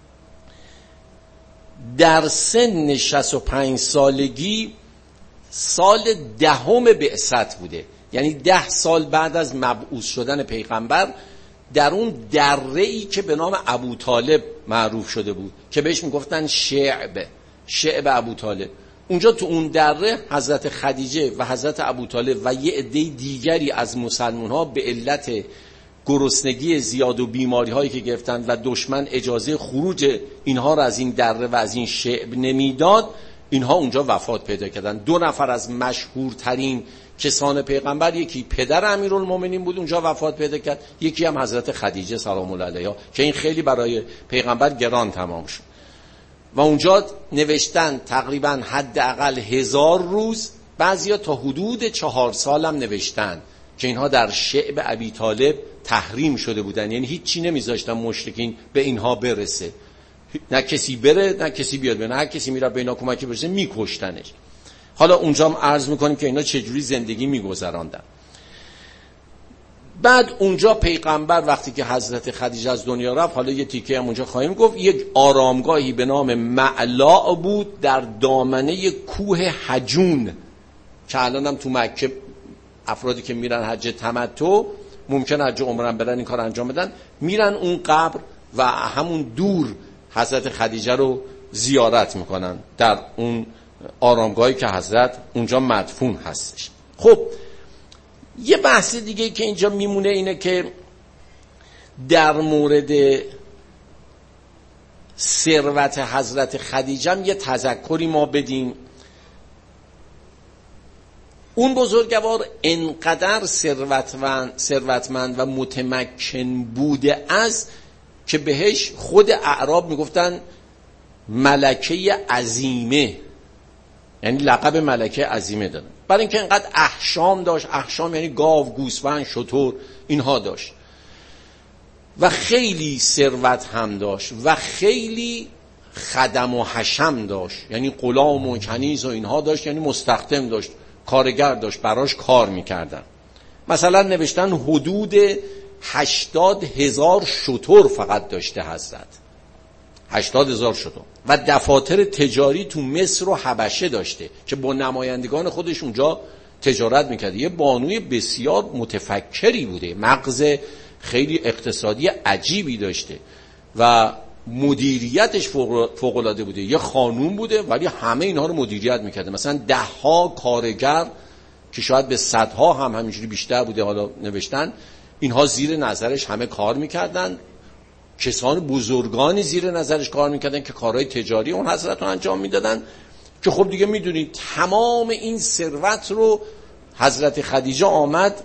در سن شصت و پنج سالگی سال دهم بعثت بوده، یعنی ده سال بعد از مبعوث شدن پیغمبر، در اون دره‌ای که به نام ابو طالب معروف شده بود که بهش میگفتن شعب شعب ابو طالب. اونجا تو اون دره حضرت خدیجه و حضرت ابو طالب و یه عده دیگری از مسلمان ها به علت گرسنگی زیاد و بیماری هایی که گرفتن و دشمن اجازه خروج اینها را از این دره و از این شعب نمیداد، اینها اونجا وفات پیدا کردن. دو نفر از مشهورترین کسان پیغمبر، یکی پدر امیرالمومنین بود اونجا وفات پیدا کرد، یکی هم حضرت خدیجه سلام الله علیها که این خیلی برای پیغمبر گران تمام شد. و اونجا نوشتن تقریبا حداقل هزار روز، بعضیا تا حدود چهار سال هم نوشتن که اینها در شعب ابی طالب تحریم شده بودن، یعنی هیچی نمیذاشتن مشرکین به اینها برسه، نه کسی بره نه کسی بیاد بره، نه هر کسی میره به اینا کمکی برسه میکشتنش. حالا اونجا هم عرض میکنیم که اینا چجوری زندگی میگذراندن. بعد اونجا پیغمبر وقتی که حضرت خدیجه از دنیا رفت، حالا یه تیکه هم اونجا خواهیم گفت، یک آرامگاهی به نام معلا بود در دامنه کوه حجون که الان هم تو مکه افرادی که میرن حج تمتع، ممکن حج عمره برن این کار انجام بدن، میرن اون قبر و همون دور حضرت خدیجه رو زیارت میکنن در اون آرامگاهی که حضرت اونجا مدفون هستش. خب یه بحث دیگه که اینجا میمونه اینه که در مورد ثروت حضرت خدیجه هم یه تذکری ما بدیم. اون بزرگوار انقدر ثروتمند ثروتمند و متمکن بوده از که بهش خود اعراب میگفتن ملکه عظیمه، یعنی لقب ملکه عظیمه دادن، برای اینکه انقدر احشام داشت. احشام یعنی گاو، گوسفند، شتر، اینها داشت و خیلی ثروت هم داشت و خیلی خدم و حشم داشت، یعنی غلام و کنیز و اینها داشت، یعنی مستخدم داشت، کارگر داشت، براش کار میکردن. مثلا نوشتن حدود هشتاد هزار شتر فقط داشته حضرت، هشتاد هزار شتر، و دفاتر تجاری تو مصر و حبشه داشته که با نمایندگان خودش اونجا تجارت میکرده. یه بانوی بسیار متفکری بوده، مغز خیلی اقتصادی عجیبی داشته و مدیریتش فوق‌العاده بوده. یه خانوم بوده ولی همه اینها رو مدیریت میکرده، مثلا ده ها کارگر که شاید به صدها هم همینجوری بیشتر بوده حالا نوشتن، اینها زیر نظرش همه کار میکردن. کسان بزرگانی زیر نظرش کار میکردن که کارهای تجاری اون حضرت رو انجام میدادن. که خب دیگه میدونید تمام این ثروت رو حضرت خدیجه آمد،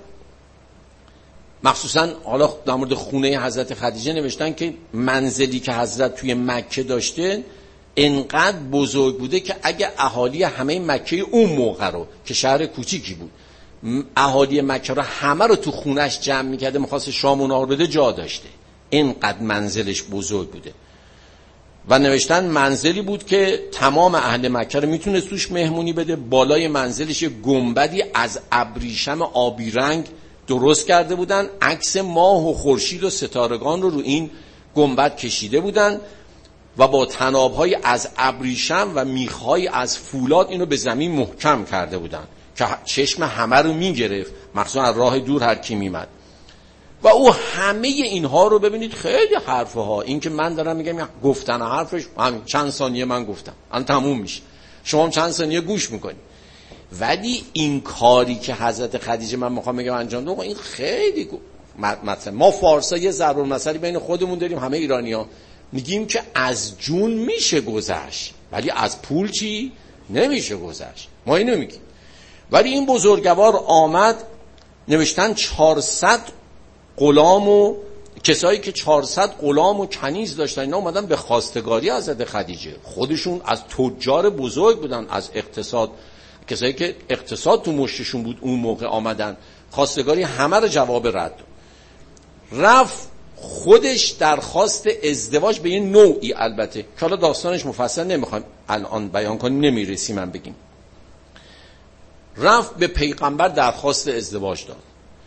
مخصوصا حالا در مورد خونه حضرت خدیجه نوشتن که منزلی که حضرت توی مکه داشته انقدر بزرگ بوده که اگه اهالی همه مکه اون موقع رو که شهر کوچیکی بود، اهالی مکه رو همه رو تو خونش جمع میکرده میخواست شام و نهار بده، جا داشته. اینقدر منزلش بزرگ بوده. و نوشتن منزلی بود که تمام اهل مکه رو میتونه توش مهمونی بده. بالای منزلش گنبدی از ابریشم آبی رنگ درست کرده بودن، عکس ماه و خورشید و ستارگان رو رو این گنبد کشیده بودن و با طناب‌های از ابریشم و میخ‌های از فولاد اینو به زمین محکم کرده بودن که چشم همه رو میگرفت، مخصوصا از راه دور هر کی میمد. و او همه اینها رو ببینید، خیلی حرفه ها، این که من دارم میگم گفتن حرفش همین چند ثانیه من گفتم الان تموم میشه، شما هم چند ثانیه گوش میکنید. ولی این کاری که حضرت خدیجه من میخوام بگم انجام داد، این خیلی مثلا ما فارسا یه ضرب المثلی بین خودمون داریم، همه ایرانی‌ها میگیم که از جون میشه گذشت ولی از پول چی نمیشه گذشت، ما اینو میگیم. ولی این بزرگوار آمد، نوشتن چهارصد غلام و کسایی که چهارصد غلام و کنیز داشتن اینا اومدن به خواستگاری حضرت خدیجه. خودشون از تجار بزرگ بودن، از اقتصاد، کسایی که اقتصاد تو مشتشون بود اون موقع آمدن خواستگاری، همه رو جواب رد. رفت خودش درخواست ازدواج به یه نوعی، البته که حالا داستانش مفصل نمیخوایم الان بیان کنیم، نمیرسیم من بگیم. رفت به پیغمبر درخواست ازدواج داد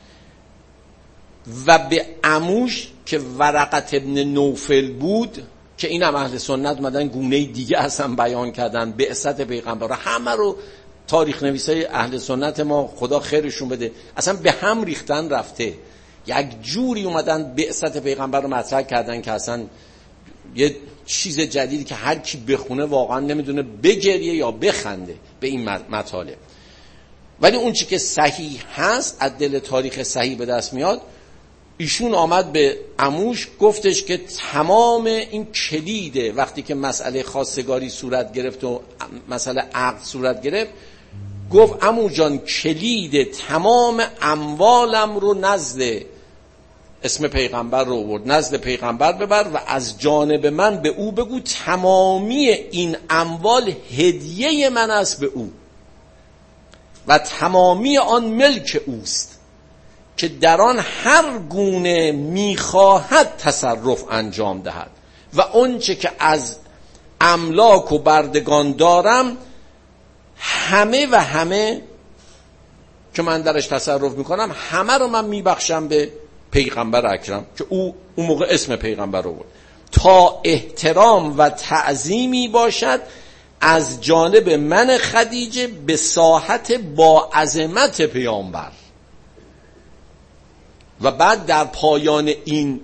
و به عموش که ورقت ابن نوفل بود، که این هم اهل سنت اومدن گونه دیگه اصلا بیان کردن بعثت پیغمبر رو، همه رو تاریخ نویسای اهل سنت ما خدا خیرشون بده اصلا به هم ریختن رفته، یک جوری اومدن بعثت پیغمبر رو مطرح کردن که اصلا یه چیز جدیدی که هر کی بخونه واقعا نمیدونه بگریه یا بخنده به این مطالب. ولی اون چی که صحیح هست، از دل تاریخ صحیح به دست میاد، ایشون آمد به عموش گفتش که تمام این کلیده، وقتی که مسئله خواستگاری صورت گرفت و مسئله عقد صورت گرفت، گفت عمو جان کلید تمام اموالم رو نزد، اسم پیغمبر رو آورد، نزد پیغمبر ببر و از جانب من به او بگو تمامی این اموال هدیه من است به او و تمامی آن ملک اوست که در آن هر گونه میخواهد تصرف انجام دهد و اونچه که از املاک و بردگان دارم همه و همه که من درش تصرف میکنم همه رو من میبخشم به پیغمبر اکرم، که او اون موقع اسم پیغمبر رو بود، تا احترام و تعظیمی باشد از جانب من خدیجه به ساحت با عظمت پیامبر. و بعد در پایان این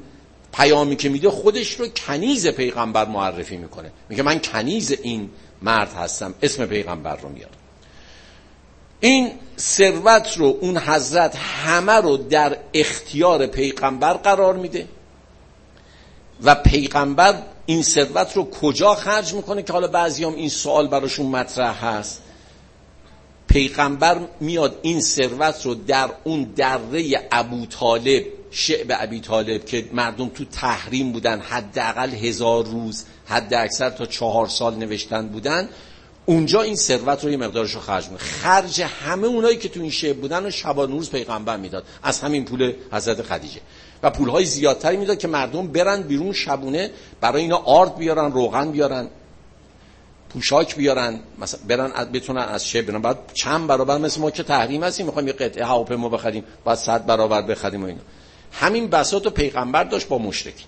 پیامی که میده خودش رو کنیز پیغمبر معرفی میکنه، میگه من کنیز این مرد هستم، اسم پیغمبر رو میاره. این ثروت رو اون حضرت همه رو در اختیار پیغمبر قرار میده و پیغمبر این ثروت رو کجا خرج میکنه که حالا بعضیام این سوال براشون مطرح هست. پیغمبر میاد این ثروت رو در اون دره ابوطالب، شعب ابی طالب که مردم تو تحریم بودن، حداقل هزار روز، حد اکثر تا چهار سال نوشتن بودن، اونجا این ثروت رو یه مقدارش رو خرج می‌کنه. خرج همه اونایی که تو این شعب بودن رو شبانه روز پیغمبر میداد از همین پول حضرت خدیجه، و پولهای زیادتری میداد که مردم برن بیرون شبونه برای اینا آرد بیارن، روغن بیارن، پوشاک بیارن، مثلا برن بتونن از شعب برن. بعد چند برابر، مثل ما که تحریم هستیم میخوایم یه قطعه هواپیما بخریم بعد صد برابر بخریم و اینا. همین بساطو پیغمبر داشت با مشرکین.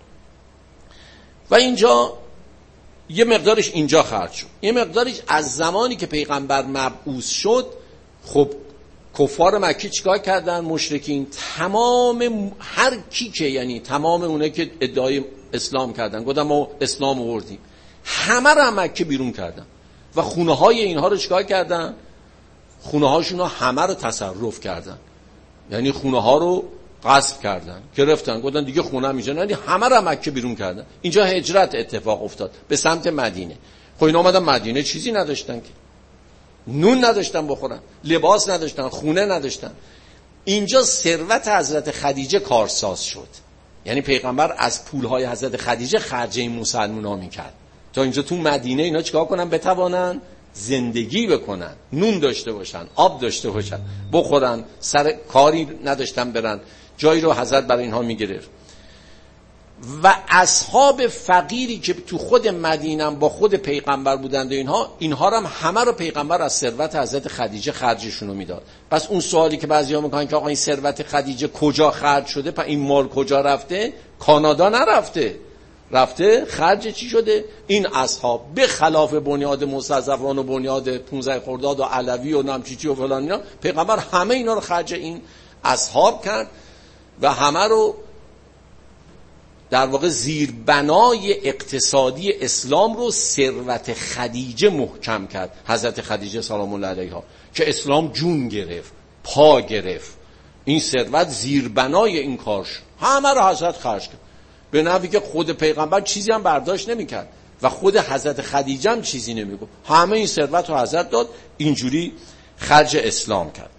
و اینجا یه مقدارش اینجا خرج شد، یه مقدارش از زمانی که پیغمبر مبعوث شد. خب کفار مکی چیکار کردن؟ مشرکین تمام هر کی که یعنی تمام اونایی که ادعای اسلام کردن، گفتن ما اسلام آوردیم، همه رو هم مکه بیرون کردن و خونه های اینها رو چیکار کردن؟ خونه هاشون رو همه رو تصرف کردن، یعنی خونه ها رو غصب کردن، گرفتن، گفتن دیگه خونه میشه، یعنی همه رو مکه بیرون کردن. اینجا هجرت اتفاق افتاد به سمت مدینه. خب اینا اومدن مدینه، چیزی نداشتن که، نون نداشتن بخورن، لباس نداشتن، خونه نداشتن. اینجا ثروت حضرت خدیجه کارساز شد، یعنی پیغمبر از پولهای حضرت خدیجه خرج این مسلمونا میکرد تا اینجا تو مدینه اینا چیکار کنن؟ بتوانن زندگی بکنن، نون داشته باشن، آب داشته باشن، بخورن، سر کاری نداشتن برن، جایی رو حضرت برای اینها میگرفت. و اصحاب فقیری که تو خود مدینه با خود پیغمبر بودند و اینها اینها رو هم همه رو پیغمبر از ثروت حضرت خدیجه خرجشون رو میداد. پس اون سوالی که بعضیا میکنن که آقا این ثروت خدیجه کجا خرج شده، پس این مال کجا رفته؟ کانادا نرفته، رفته خرج چی شده؟ این اصحاب به خلاف بنیاد مستضعفان و بنیاد پانزده خرداد و علوی و نمچیچی و فلان اینا، پیغمبر همه اینا رو خرج این اصحاب کرد و همه رو در واقع زیربنای اقتصادی اسلام رو ثروت خدیجه محکم کرد. حضرت خدیجه سلام الله علیها که اسلام جون گرفت، پا گرفت، این ثروت زیربنای این کار شد، همه رو حضرت خرج کرد به نحوی که خود پیغمبر چیزی هم برداشت نمی‌کرد و خود حضرت خدیجه هم چیزی نمیگفت، همه این ثروت رو حضرت داد، اینجوری خرج اسلام کرد.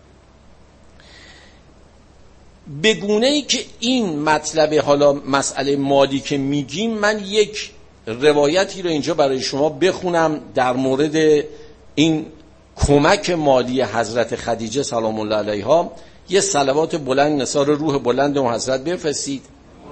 به گونه‌ای که این مطلب حالا مسئله مالی که میگیم، من یک روایتی رو اینجا برای شما بخونم در مورد این کمک مالی حضرت خدیجه سلام الله علیها. یه صلوات بلند نثار روح بلند اون حضرت بفرستید.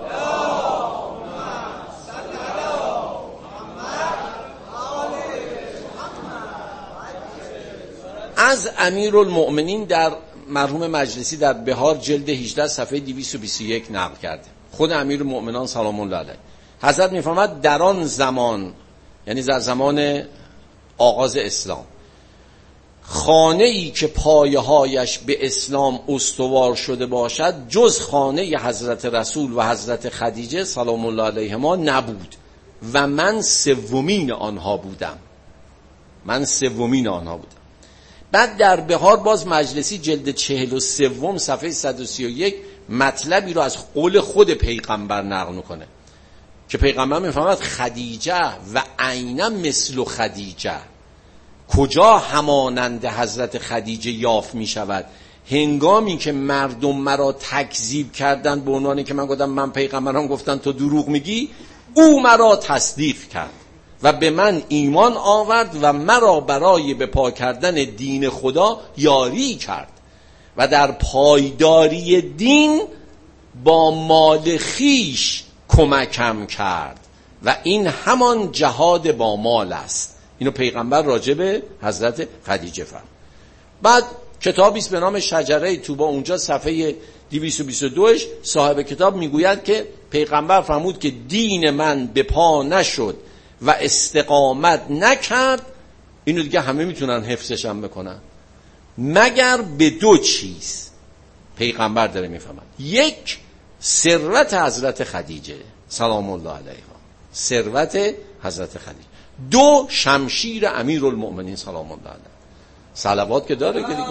از امیرالمؤمنین در مرحوم مجلسی در بهار جلد هجده صفحه دویست و بیست و یک نقل کرده. خود امیرالمؤمنان سلام الله علیه حضرت میفرماد در آن زمان، یعنی در زمان آغاز اسلام، خانه ای که پایه هایش به اسلام استوار شده باشد جز خانه حضرت رسول و حضرت خدیجه سلام الله علیهما نبود و من سومین آنها بودم. من سومین آنها بودم. بعد در بهار باز مجلسی جلد چهل و سوم صفحه صد و سی و یک مطلبی رو از قول خود پیغمبر نقل میکنه که پیغمبر میفهمد خدیجه و عینا مثل خدیجه، کجا همانند حضرت خدیجه یافت میشود؟ هنگامی که مردم مرا تکذیب کردن به عنوانی که من گفتم من پیغمبرم، گفتن تو دروغ میگی، او مرا تصدیق کرد و به من ایمان آورد و مرا برای به پا کردن دین خدا یاری کرد و در پایداری دین با مال خیش کمکم کرد و این همان جهاد با مال است. اینو پیغمبر راجع به حضرت خدیجه فرمود. بعد کتابی است به نام شجره طوبی، اونجا صفحه دویست و بیست و دو صاحب کتاب میگوید که پیغمبر فرمود که دین من به پا نشد و استقامت نکرد، اینو دیگه همه میتونن حفظش هم بکنن، مگر به دو چیز. پیغمبر داره میفهمد، یک ثروت حضرت خدیجه سلام الله علیها، ثروت حضرت خدیجه. دو، شمشیر امیرالمؤمنین سلام الله علیه. صلوات که داره که دیگه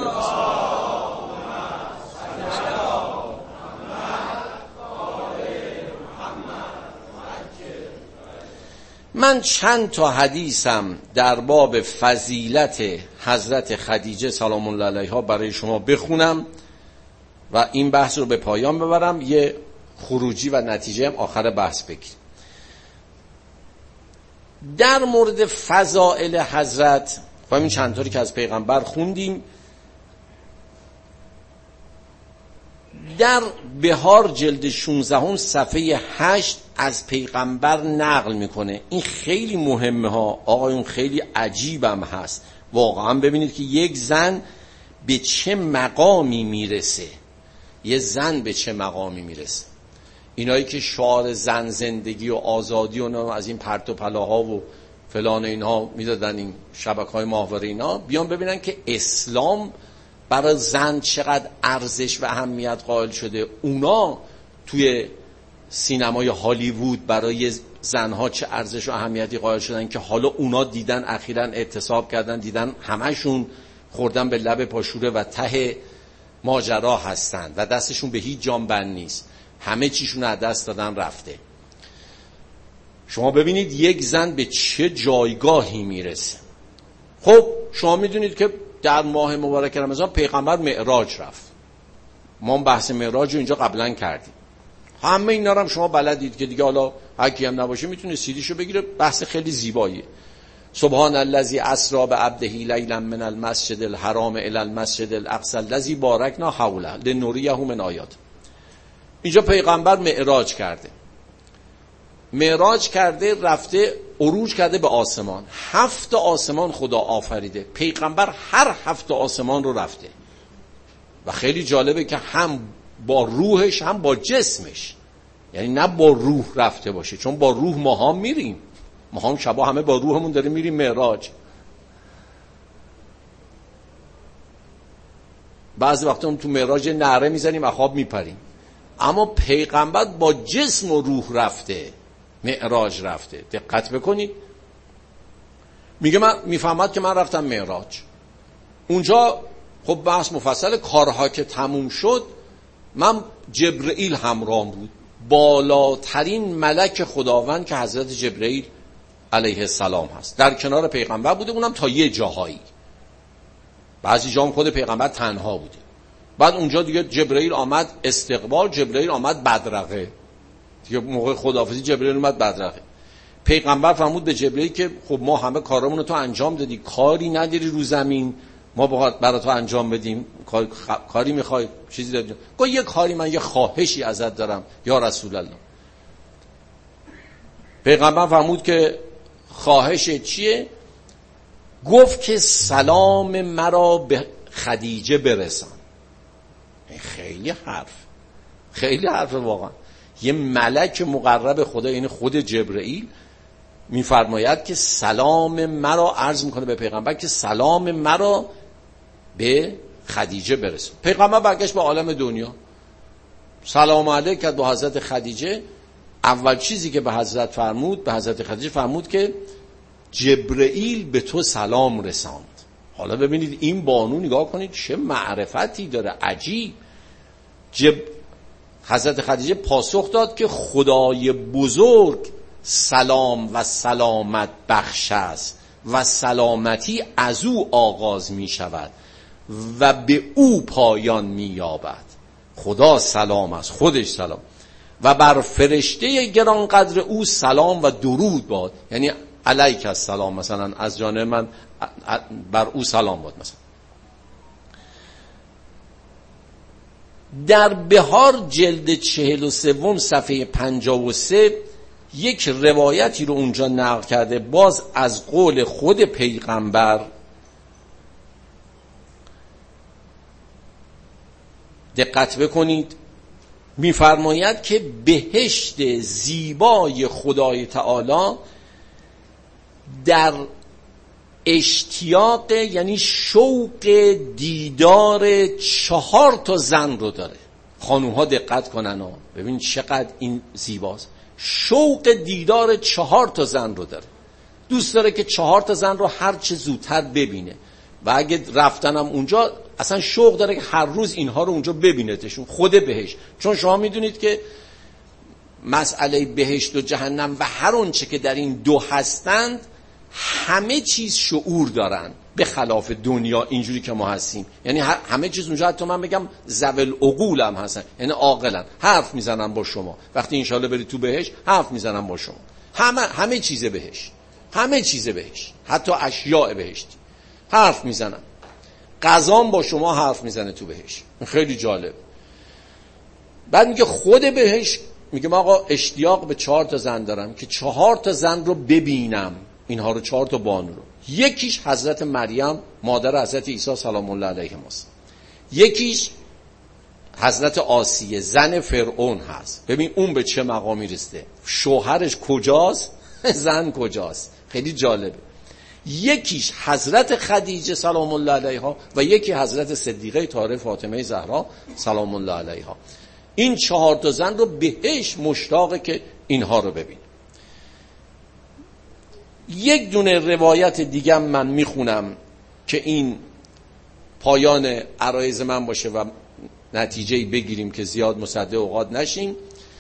من چند تا حدیثم در باب فضیلت حضرت خدیجه سلام الله علیها برای شما بخونم و این بحث رو به پایان ببرم، یه خروجی و نتیجه هم آخر بحث بگیرم. در مورد فضائل حضرت و این چند تایی که از پیغمبر خوندیم، در بهار جلد شانزده صفحه هشت از پیغمبر نقل میکنه. این خیلی مهمه ها آقایون، خیلی عجیبم هست واقعا. ببینید که یک زن به چه مقامی میرسه، یه زن به چه مقامی میرسه. اینایی که شعار زن زندگی و آزادی و از این پرت و پلاها و فلان اینها میدادن، این شبکه‌های ماهواره اینا، بیان ببینن که اسلام برای زن چقدر ارزش و اهمیت قائل شده. اونا توی سینمای هالیوود برای زنها چه ارزش و اهمیتی قائل شدن که حالا اونا دیدن، اخیراً اعتصاب کردن، دیدن همشون خوردن به لب پاشوره و ته ماجرا هستن و دستشون به هیچ جام بند نیست، همه چیشون از دست دادن رفته. شما ببینید یک زن به چه جایگاهی میرسه. خب شما میدونید که در ماه مبارک رمضان پیغمبر معراج رفت. ما بحث معراج رو اینجا قبلا کردیم، همه اینا رو هم شما بلدید که دیگه حالا هر کی هم نباشه میتونه سیدیشو بگیره. بحث خیلی زیباییه. سبحان الذی اسری بعبده لیلا من المسجد الحرام الی المسجد الاقصی الذی بارکنا حوله لنریه من آیات. اینجا پیغمبر معراج کرده، معراج کرده، رفته عروج کرده به آسمان. هفت آسمان خدا آفریده، پیغمبر هر هفت آسمان رو رفته و خیلی جالبه که هم با روحش هم با جسمش، یعنی نه با روح رفته باشه، چون با روح ما هم میریم، ما هم شبا همه با روحمون داریم میریم معراج. بعضی وقتا هم تو معراج نعره میزنیم و خواب میپریم، اما پیغمبر با جسم و روح رفته، معراج رفته. دقت بکنید، میگه من میفهمد که من رفتم معراج. اونجا خب بحث مفصل، کارها که تموم شد من جبرئیل همراهم بود، بالاترین ملک خداوند که حضرت جبرئیل علیه السلام هست، در کنار پیغمبر بوده، اونم تا یه جاهایی، بعضی جا هم خود پیغمبر تنها بوده. بعد اونجا دیگه جبرئیل آمد استقبال، جبرئیل آمد بدرقه دیگه، موقع خداحافظی جبرئیل اومد بدرقه. پیغمبر فرمود به جبرئیل که خب ما همه کارامون رو تو انجام دادی، کاری نداری رو زمین ما برای تو انجام بدیم، کاری میخوای چیزی داری؟ گفت یه کاری، من یه خواهشی ازت دارم یا رسول الله. پیغمبر فرمود که خواهش چیه؟ گفت که سلام مرا به خدیجه برسان. خیلی حرف، خیلی حرف واقعا. یه ملک مقرب خدا، یعنی خود جبرئیل میفرماید که سلام مرا عرض میکنه به پیغمبر که سلام مرا به خدیجه برسون. پیغمبر برگشت به عالم دنیا، سلام علیک کرد با حضرت خدیجه. اول چیزی که به حضرت فرمود، به حضرت خدیجه فرمود که جبرئیل به تو سلام رساند. حالا ببینید این بانو نگاه کنید چه معرفتی داره، عجیب. جب... حضرت خدیجه پاسخ داد که خدای بزرگ سلام و سلامت بخش است و سلامتی از او آغاز می شود و به او پایان می یابد. خدا سلام است، خودش سلام، و بر فرشته گرانقدر او سلام و درود باد، یعنی علیک السلام، مثلا از جانب من بر او سلام باد. مثلا در بهار جلد چهل و سوم صفحه پنجاه و سه یک روایتی رو اونجا نقل کرده، باز از قول خود پیغمبر. دقت بکنید، میفرماید که بهشت زیبای خدای تعالی در اشتیاق، یعنی شوق دیدار چهار تا زن رو داره. خانوم ها دقت کنن ها، ببین چقدر این زیباست. شوق دیدار چهار تا زن رو داره، دوست داره که چهار تا زن رو هر چه زودتر ببینه و اگه رفتنم اونجا اصلا شوق داره که هر روز اینها رو اونجا ببینتشون، خود بهشت. چون شما میدونید که مسئله بهشت و جهنم و هر اونچه که در این دو هستند همه چیز شعور دارن، به خلاف دنیا اینجوری که ما هستیم. یعنی همه چیز اونجا حتی من بگم ذوی العقول هم هستن، یعنی عاقلن، حرف میزنن با شما. وقتی انشالله برید تو بهشت حرف میزنن با شما. همه همه چیز بهشت، همه چیز بهشت، حتی اشیاء بهشتی حرف میزنن. قضام با شما حرف میزنه تو بهشت. خیلی جالب. بعد میگه خود بهشت میگه من آقا اشتیاق به چهار تا زن دارم که چهار تا زن رو ببینم، اینها رو چهار تا بانو رو. یکیش حضرت مریم مادر حضرت عیسی سلام الله علیه است، یکیش حضرت آسیه زن فرعون هست. ببین اون به چه مقامی رسیده، شوهرش کجاست، زن کجاست. خیلی جالبه. یکیش حضرت خدیجه سلام الله علیها و یکی حضرت صدیقه طاهره فاطمه زهرا سلام الله علیها. این چهار تا زن رو بهش مشتاقه که اینها رو ببین. یک دونه روایت دیگه من میخونم که این پایان عرایض من باشه و نتیجه‌ای بگیریم که زیاد مصدق اوقات نشیم.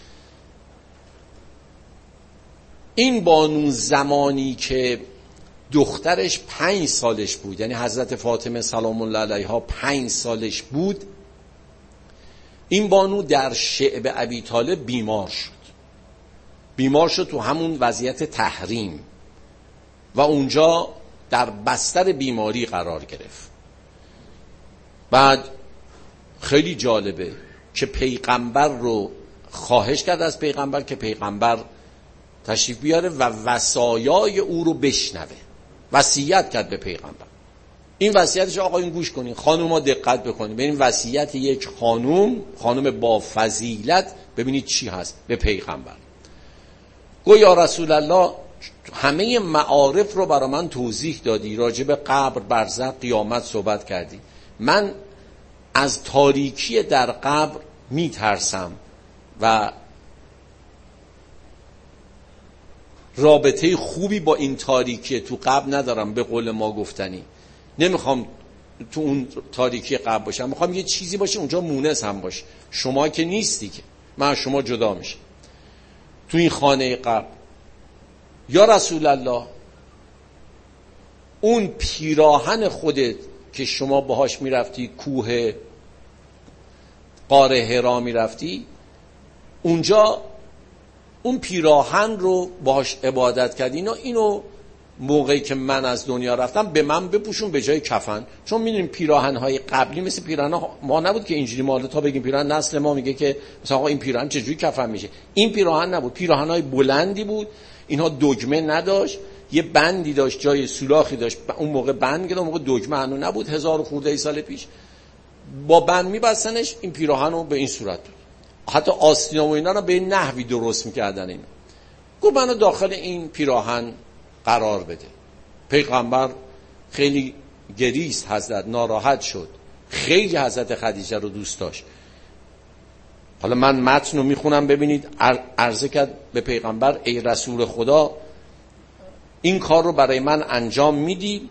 این بانو زمانی که دخترش پنج سالش بود، یعنی حضرت فاطمه سلام الله علیها پنج سالش بود، این بانو در شعب ابی طالب بیمار شد. بیمار شد تو همون وضعیت تحریم و اونجا در بستر بیماری قرار گرفت. بعد خیلی جالبه که پیغمبر رو خواهش کرد از پیغمبر که پیغمبر تشریف بیاره و وصایای او رو بشنوه. وصیت کرد به پیغمبر. این وصیتش آقایون گوش کنین، خانوما دقت بکنین، ببینید وصیت یک خانوم، خانوم با فضیلت، ببینید چی هست به پیغمبر. گو یا رسول الله همه معارف رو برای من توضیح دادی، راجع به قبر، برزخ، قیامت صحبت کردی. من از تاریکی در قبر میترسم و رابطه خوبی با این تاریکی تو قبر ندارم، به قول ما گفتنی. نمیخوام تو اون تاریکی قبر باشم، میخوام یه چیزی باشه اونجا مونس هم باشه. شما که نیستی که، من از شما جدا میشم تو این خانه قبر. یا رسول الله اون پیراهن خودت که شما باهاش میرفتی کوه غار حرا میرفتی، اونجا اون پیراهن رو باهاش عبادت کردی، اینو اینو موقعی که من از دنیا رفتم به من بپوشون به جای کفن. چون میدونیم پیراهن‌های قبلی مثل پیراهن ما نبود که اینجوری ماله تا بگیم پیراهن نسل ما میگه که مثلا آقا این پیراهن چجوری کفن میشه. این پیراهن نبود، پیراهن‌های بلندی بود، اینها دگمه نداشت، یه بندی داشت، جای سوراخی داشت. اون موقع بند گرفت، اون موقع دگمه هنوز نبود، هزار خورده ای سال پیش با بند می‌بستنش این پیراهن رو به این صورت. حتی آستینا و اینا رو به نحوی درست می‌کردن. اینا گفت منو داخل این پیراهن قرار بده. پیغمبر خیلی گریست، حضرت ناراحت شد، خیلی حضرت خدیجه رو دوست داشت. حالا من متن رو میخونم ببینید. عرضه کرد به پیغمبر ای رسول خدا این کار رو برای من انجام میدی؟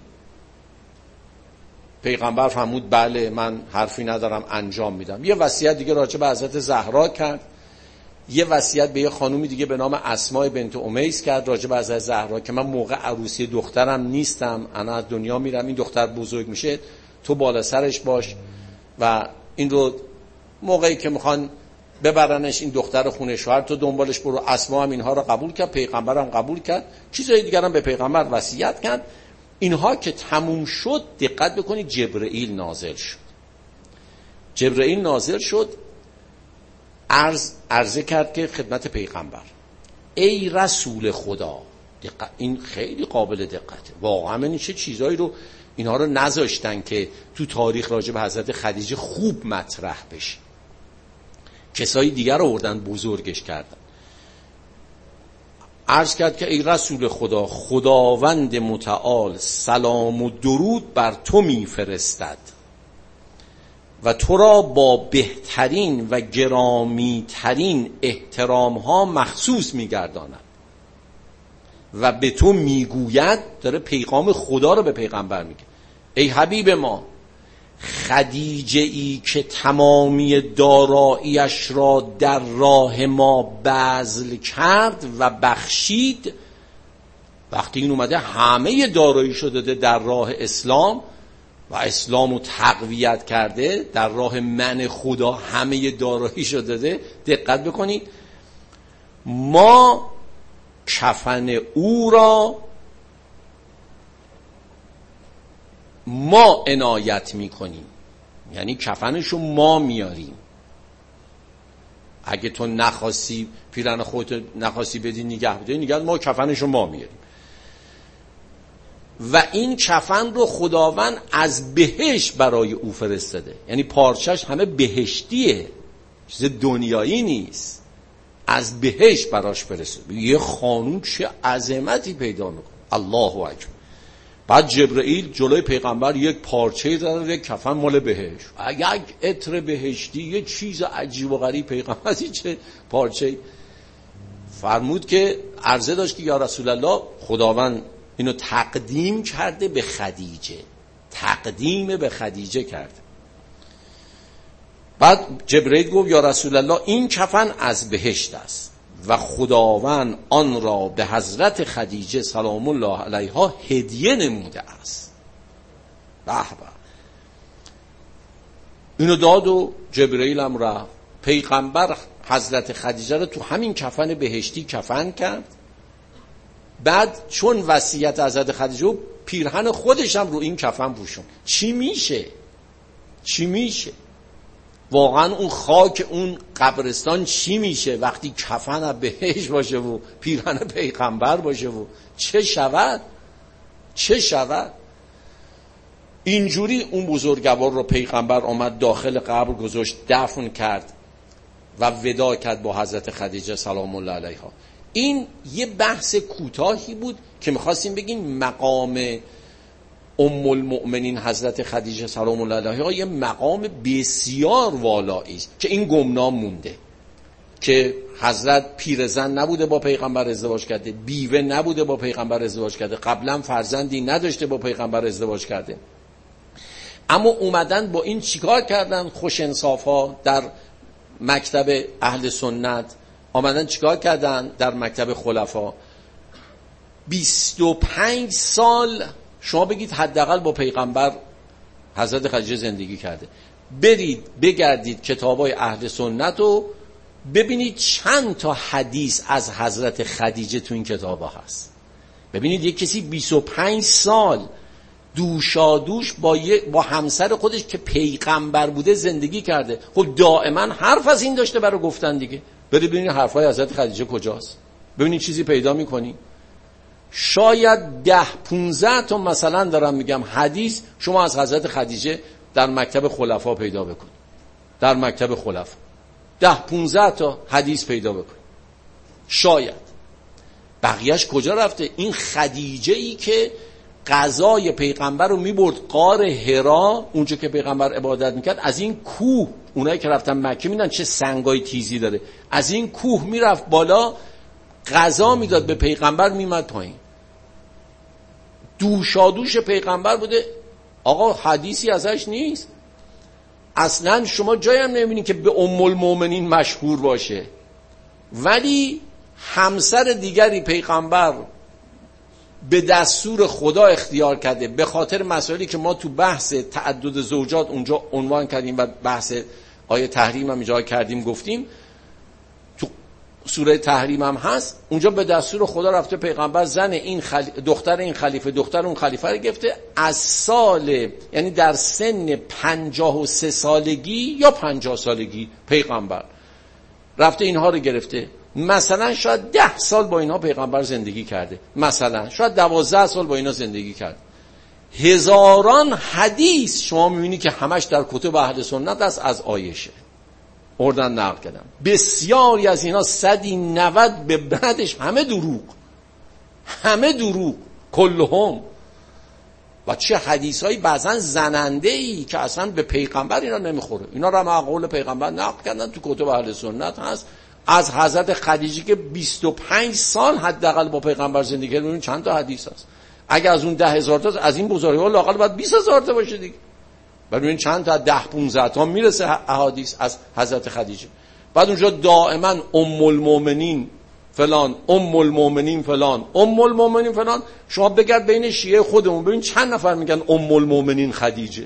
پیغمبر فرمود بله من حرفی ندارم انجام میدم. یه وصیت دیگه راجع به حضرت زهرا کرد، یه وصیت به یه خانومی دیگه به نام اسماء بنت امیس کرد راجع به حضرت زهرا که من موقع عروسی دخترم نیستم، انا از دنیا میرم، این دختر بزرگ میشه تو بالا سرش باش و این رو موقعی که میخوان ببرنش این دختر خونه شوهر تو دنبالش برو. اسما هم اینها رو قبول کرد، پیغمبر هم قبول کرد، چیزای دیگر هم به پیغمبر وصیت کرد. اینها که تموم شد دقت بکنید جبرئیل نازل شد. جبرئیل نازل شد عرض عرضه کرد که خدمت پیغمبر ای رسول خدا. دقت، این خیلی قابل دقته. واقعا این چه چیزایی رو اینها رو نذاشتن که تو تاریخ راجع به حضرت خدیجه خوب مطرح بشه. کسایی دیگر رو آوردن بزرگش کردن. عرض کرد که ای رسول خدا خداوند متعال سلام و درود بر تو میفرستد و تو را با بهترین و گرامی ترین احترام ها مخصوص میگرداند و به تو میگوید، داره پیغام خدا رو به پیغمبر میگه، ای حبیب ما، خدیجه ای که تمامی داراییش را در راه ما بذل کرد و بخشید، وقتی این اومده همه داراییشو داده در راه اسلام و اسلامو تقویت کرده، در راه من خدا همه داراییشو داده، دقت بکنید، ما کفن او را ما عنایت میکنیم، یعنی کفنشو ما میاریم. اگه تو نخواستی پیرن خودت نخواستی بدی نگه بدی، نگه ما کفنشو ما میاریم. و این کفن رو خداوند از بهشت برای او فرستاده، یعنی پارچش همه بهشتیه، چیز دنیایی نیست، از بهشت براش فرستاده. یه خانوم چه عظمتی پیدا میکنه، الله اکبر. بعد جبرئیل جلوی پیغمبر یک پارچه داد، یک کفن مال بهشت، یک عطر بهشتی، یه چیز عجیب و غریب. پیغمبر چه پارچه فرمود که عرضه داشت که یا رسول الله، خداوند اینو تقدیم کرده به خدیجه، تقدیم به خدیجه کرده. بعد جبرئیل گفت یا رسول الله، این کفن از بهشت است و خداوند آن را به حضرت خدیجه سلام الله علیها هدیه نموده است. به به، اینو داد و جبرئیل هم رفت. پیغمبر حضرت خدیجه رو تو همین کفن بهشتی کفن کرد. بعد چون وصیت حضرت خدیجه، پیرهن خودش هم رو این کفن پوشون. چی میشه؟ چی میشه؟ واقعا اون خاک اون قبرستان چی میشه وقتی کفن بهش باشه و پیرهن پیغمبر باشه و چه شود؟ چه شود؟ اینجوری اون بزرگوار رو پیغمبر آمد داخل قبر گذاشت، دفن کرد و وداع کرد با حضرت خدیجه سلام الله علیها. این یه بحث کوتاهی بود که میخواستیم بگیم مقام ام المؤمنین حضرت خدیجه سلام الله علیها یه مقام بسیار والایی است که این گمنام مونده که حضرت پیرزن نبوده با پیغمبر ازدواج کرده، بیوه نبوده با پیغمبر ازدواج کرده، قبلا فرزندی نداشته با پیغمبر ازدواج کرده. اما اومدن با این چیکار کردن؟ خوش انصاف ها در مکتب اهل سنت آمدن چیکار کردن؟ در مکتب خلفا بیست و پنج سال شما بگید حداقل با پیغمبر حضرت خدیجه زندگی کرده. برید بگردید کتابای اهل سنت رو ببینید چند تا حدیث از حضرت خدیجه تو این کتابا هست. ببینید یک کسی بیست و پنج سال دوشادوش با, با همسر خودش که پیغمبر بوده زندگی کرده. خب دائما حرف از این داشته برای گفتن دیگه. برید ببینید حرفای حضرت خدیجه کجاست، ببینید چیزی پیدا میکنی. شاید ده پونزده تا مثلا دارم میگم حدیث شما از حضرت خدیجه در مکتب خلفا پیدا بکن، در مکتب خلفا ده پونزده تا حدیث پیدا بکن. شاید بقیهش کجا رفته؟ این خدیجه ای که غذای پیغمبر رو میبرد غار حرا، اونجا که پیغمبر عبادت میکرد، از این کوه، اونایی که رفتن مکه میدن چه سنگای تیزی داره، از این کوه میرفت بالا غذا میداد به پیغمبر، میمد پایین. دوشادوش پیغمبر بوده. آقا حدیثی ازش نیست اصلا. شما جایی هم نمیبینید که به ام المؤمنین مشهور باشه، ولی همسر دیگری پیغمبر به دستور خدا اختیار کرده به خاطر مسائلی که ما تو بحث تعدد زوجات اونجا عنوان کردیم و بحث آیه تحریم هم اینجا کردیم، گفتیم تو سوره تحریم هم هست. اونجا به دستور خدا رفته پیغمبر زن این خلی... دختر این خلیفه دختر اون خلیفه رو گرفته، از سال یعنی در سن پنجاه و سه سالگی یا پنجاه سالگی پیغمبر رفته اینها رو گرفته. مثلا شاید ده سال با اینها پیغمبر زندگی کرده، مثلا شاید دوازده سال با اینا زندگی کرد. هزاران حدیث شما میبینی که همش در کتب اهل سنت است از عایشه اردن نقل کردم. بسیاری از اینا صدی نود به بعدش همه دروغ، همه دروغ کلهم. و چه حدیثایی بعضا زننده ای که اصلا به پیغمبر اینا نمیخوره. اینا رو معقول پیغمبر نقل کردن، تو کتب اهل سنت هست. از حضرت خدیجه که بیست و پنج سال حداقل با پیغمبر زندگی کرد، ببین چند تا حدیث هست. اگه از اون ده هزار تا از این بزرگوار لااقل باید بیست هزار تا باشه دیگه. ببین چند تا ده پانزده تا میرسه احادیث از حضرت خدیجه. بعد اونجا دائما ام المؤمنین فلان، ام المؤمنین فلان، ام المؤمنین فلان. شما بگرد بین شیعه خودمون ببین چند نفر میگن ام المؤمنین خدیجه.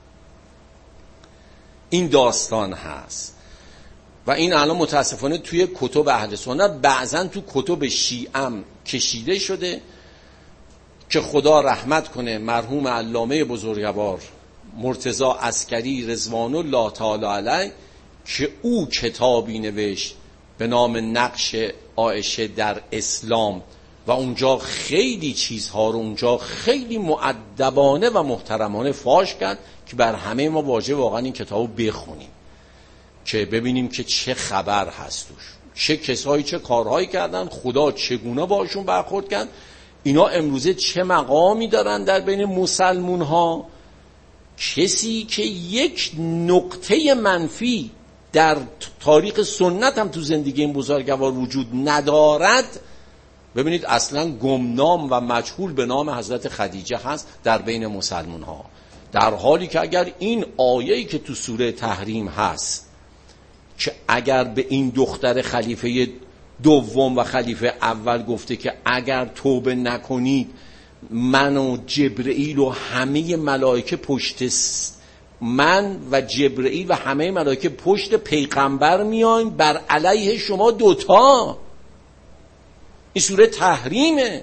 این داستان هست و این الان متاسفانه توی کتب اهل سنت، بعضن تو کتب شیعم کشیده شده که خدا رحمت کنه مرحوم علامه بزرگوار مرتضی عسکری رضوان الله تعالی علیه که او کتابی نوشت به نام نقش عایشه در اسلام و اونجا خیلی چیزها رو اونجا خیلی مؤدبانه و محترمانه فاش کرد که بر همه ما واجب واقعا این کتابو بخونیم که ببینیم که چه خبر هست توش، چه کسایی چه کارهایی کردن، خدا چگونه باشون برخورد کرد، اینا امروزه چه مقامی دارن در بین مسلمون ها. کسی که یک نقطه منفی در تاریخ سنت هم تو زندگی این بزرگوار وجود ندارد، ببینید اصلا گمنام و مجهول به نام حضرت خدیجه هست در بین مسلمون ها، در حالی که اگر این آیه‌ای که تو سوره تحریم هست که اگر به این دختر خلیفه دوم و خلیفه اول گفته که اگر توبه نکنید من و جبرئیل و همه ملائکه پشت من و جبرئیل و همه ملائکه پشت پیغمبر میایم بر علیه شما دوتا. این سوره تحریمه.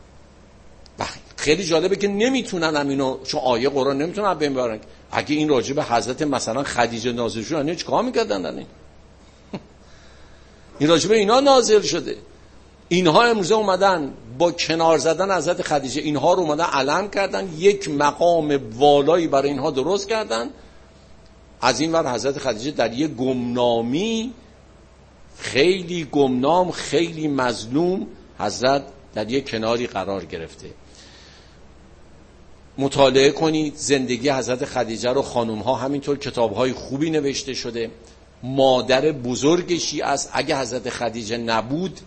خیلی جالبه که نمیتونن هم اینو، چون آیه قرآن نمیتونن بهم ببرن. اگه این راجع به حضرت مثلا خدیجه نازل شد اینا چیکار میکردن؟ این این راجع به اینا نازل شده. اینها امروزه اومدن با کنار زدن حضرت خدیجه اینها رو اومدن علم کردن، یک مقام والایی برای اینها درست کردن. از این ور حضرت خدیجه در یک گمنامی، خیلی گمنام، خیلی مظلوم، حضرت در یک کناری قرار گرفته. مطالعه کنید زندگی حضرت خدیجه رو، خانم ها همینطور کتاب های خوبی نوشته شده. مادر بزرگ شیعه است. اگه حضرت خدیجه نبود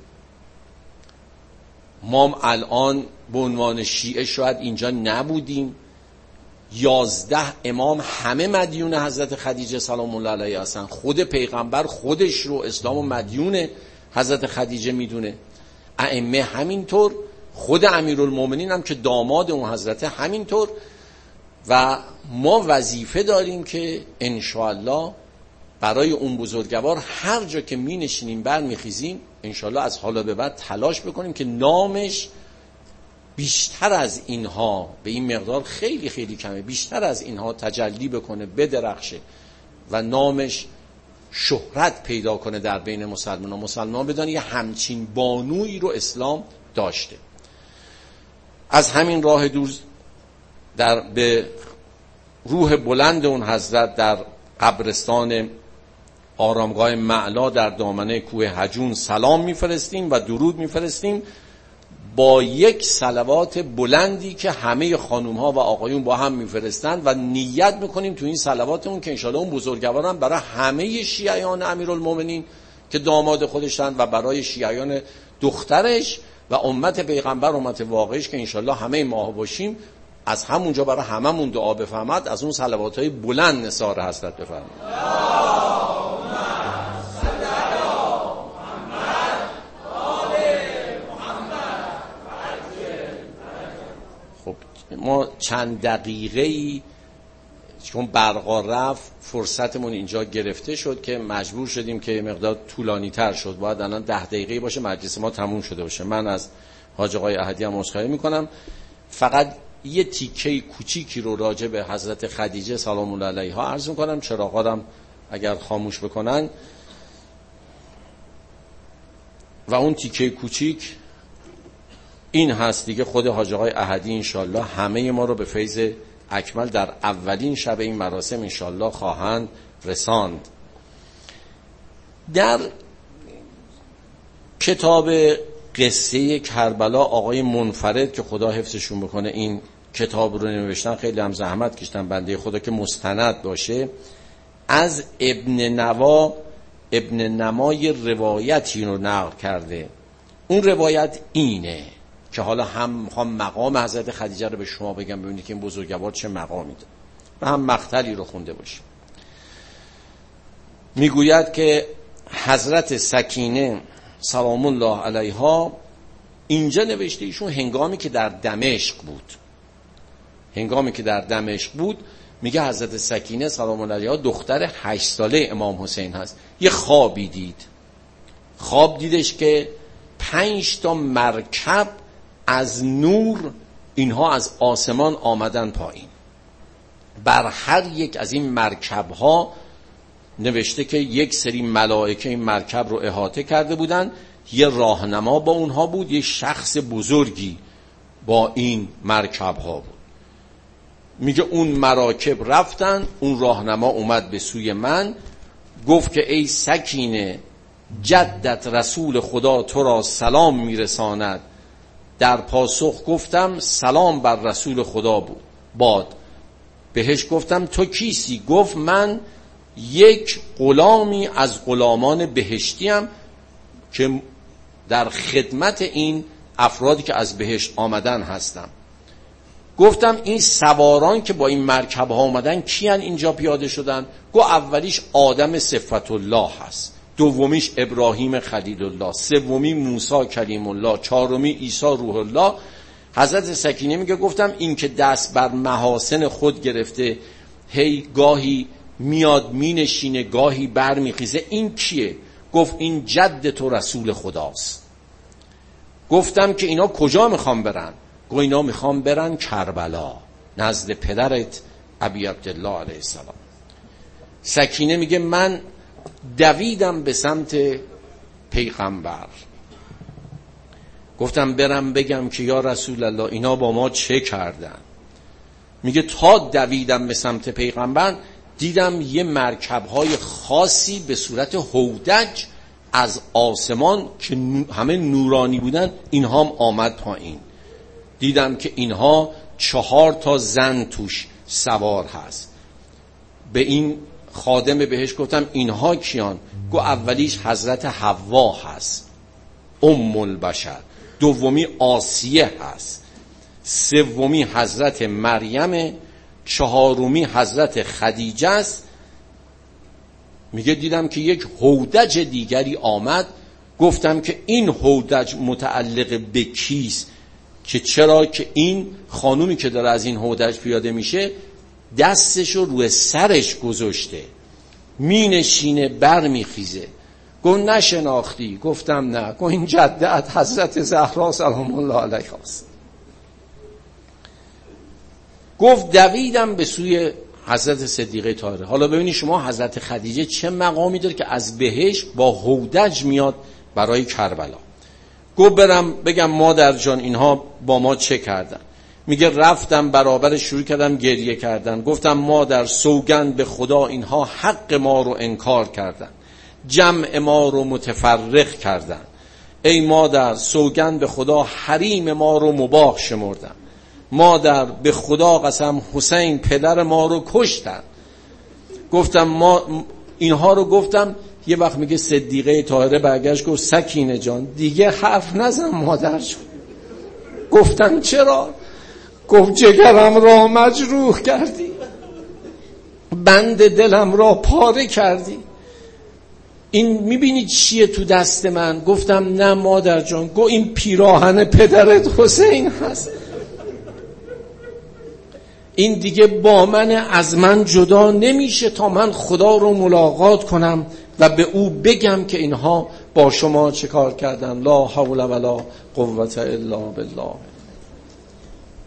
ما الان به عنوان شیعه شاید اینجا نبودیم. یازده امام همه مدیون حضرت خدیجه سلام الله علیها هستن. خود پیغمبر خودش رو اسلام و مدیون حضرت خدیجه میدونه. ائمه همینطور، خود امیرالمومنین هم که داماد اون حضرت همینطور. و ما وظیفه داریم که انشاءالله برای اون بزرگوار هر جا که می نشینیم بر می خیزیم انشاءالله از حالا به بعد تلاش بکنیم که نامش بیشتر از اینها، به این مقدار خیلی خیلی کمه، بیشتر از اینها تجلی بکنه، بدرخشه و نامش شهرت پیدا کنه در بین مسلمان ها. مسلمان ها بدانه یه همچین بانویی رو اسلام داشته. از همین راه دور در به روح بلند اون حضرت در قبرستان آرامگاه معلا در دامنه کوه هجون سلام میفرستیم و درود میفرستیم با یک صلوات بلندی که همه خانوم ها و آقایون با هم میفرستند و نیت میکنیم تو این صلواتمون که انشاءالله اون بزرگوارم برای همه شیعیان امیرالمومنین که داماد خودشن و برای شیعیان دخترش و امت پیغمبر، امت واقعیش که انشاءالله همه ما باشیم، از همونجا برای هممون دعا بفرماد، از اون صلواتهای بلند نثار حضرت بفرماد. خب ما چند دقیقه‌ای چون برقا رفت فرصتمون اینجا گرفته شد که مجبور شدیم که مقدار طولانی تر شد. باید الان ده دقیقه‌ای باشه مجلس ما تموم شده باشه. من از حاج آقای احدی هم عذرخواهی میکنم. فقط یه تیکه کوچیکی رو راجع به حضرت خدیجه سلام الله علیها عرض میکنم، چراغارم اگر خاموش بکنن. و اون تیکه کوچیک این هست دیگه، خود حاج آقای احدی انشالله همه ما رو به فیض اکمل در اولین شب این مراسم انشالله خواهند رساند. در کتاب قصه کربلا آقای منفرد که خدا حفظشون بکنه این کتاب رو نوشتن خیلی هم زحمت کشتن بنده خدا که مستند باشه، از ابن نوا ابن نمای روایتی رو نقل کرده. اون روایت اینه که حالا هم میخوام مقام حضرت خدیجه رو به شما بگم ببینید که این بزرگوار چه مقامی داره و هم مقتلی رو خونده باشیم. میگوید که حضرت سکینه سلام الله علیها اینجا نوشته ایشون هنگامی که در دمشق بود هنگامی که در دمشق بود میگه حضرت سکینه سلام الله علیها دختر هشت ساله امام حسین هست، یه خوابی دید. خواب دیدش که پنج تا مرکب از نور اینها از آسمان آمدن پایین. بر هر یک از این مرکب ها نوشته که یک سری ملائکه این مرکب رو احاطه کرده بودن، یه راهنما با اونها بود، یه شخص بزرگی با این مرکب ها بود. میگه اون مراکب رفتن، اون راهنما اومد به سوی من، گفت که ای سکینه جدت رسول خدا تو را سلام میرساند. در پاسخ گفتم سلام بر رسول خدا بود باد. بهش گفتم تو کیسی؟ گفت من یک غلامی از غلامان بهشتیم که در خدمت این افرادی که از بهشت آمدن هستم. گفتم این سواران که با این مرکب ها آمدن کیان اینجا پیاده شدن؟ گو اولیش آدم صفت الله هست، دومیش ابراهیم خلیل الله، سومی موسی کلیم الله، چهارمی عیسی روح الله. حضرت سکینه میگه گفتم این که دست بر محاسن خود گرفته هی گاهی میاد مینشینه گاهی بر میخیزه این کیه؟ گفت این جد تو رسول خداست. گفتم که اینا کجا میخوام برن؟ گفت اینا میخوام برن کربلا نزد پدرت ابی عبدالله علیه السلام. سکینه میگه من دویدم به سمت پیغمبر، گفتم برم بگم که یا رسول الله اینا با ما چه کردن. میگه تا دویدم به سمت پیغمبر دیدم یه مرکب‌های خاصی به صورت هودج از آسمان که همه نورانی بودن اینها هم آمد پایین. دیدم که اینها چهار تا زن توش سوار هست. به این خادم بهش گفتم اینها کیان؟ گو اولیش حضرت حوا هست ام البشر، دومی آسیه هست، سومی حضرت مریم، چهارمی حضرت خدیجه است. میگه دیدم که یک هودج دیگری آمد. گفتم که این هودج متعلق به کیست؟ که چرا که این خانومی که داره از این هودج پیاده میشه دستشو روی سرش گذاشته می نشینه بر می خیزه. گفت نشناختی؟ گفتم نه. گفت این جدت حضرت زهرا سلام الله علیها است. گفت دویدم به سوی حضرت صدیقه طاهره. حالا ببینید شما حضرت خدیجه چه مقامی داره که از بهشت با هودج میاد برای کربلا. گفت برم بگم مادر جان اینها با ما چه کردن؟ میگه رفتم برابر شروع کردم گریه کردن. گفتم مادر سوگند به خدا اینها حق ما رو انکار کردن، جمع ما رو متفرق کردن. ای مادر سوگند به خدا حریم ما رو مباح شمردن. مادر به خدا قسم حسین پدر ما رو کشتن. گفتم ما اینها رو گفتم. یه وقت میگه صدیقه طاهره برگشت گفت سکینه جان دیگه حرف نزن مادر جان. گفتم چرا؟ گفت جگرم را مجروح کردی، بند دلم را پاره کردی. این میبینی چیه تو دست من؟ گفتم نه مادر جان. گفت این پیراهن پدرت حسین هست، این دیگه با من از من جدا نمیشه تا من خدا رو ملاقات کنم و به او بگم که اینها با شما چه کار کردن. لا حول ولا قوة الا بالله.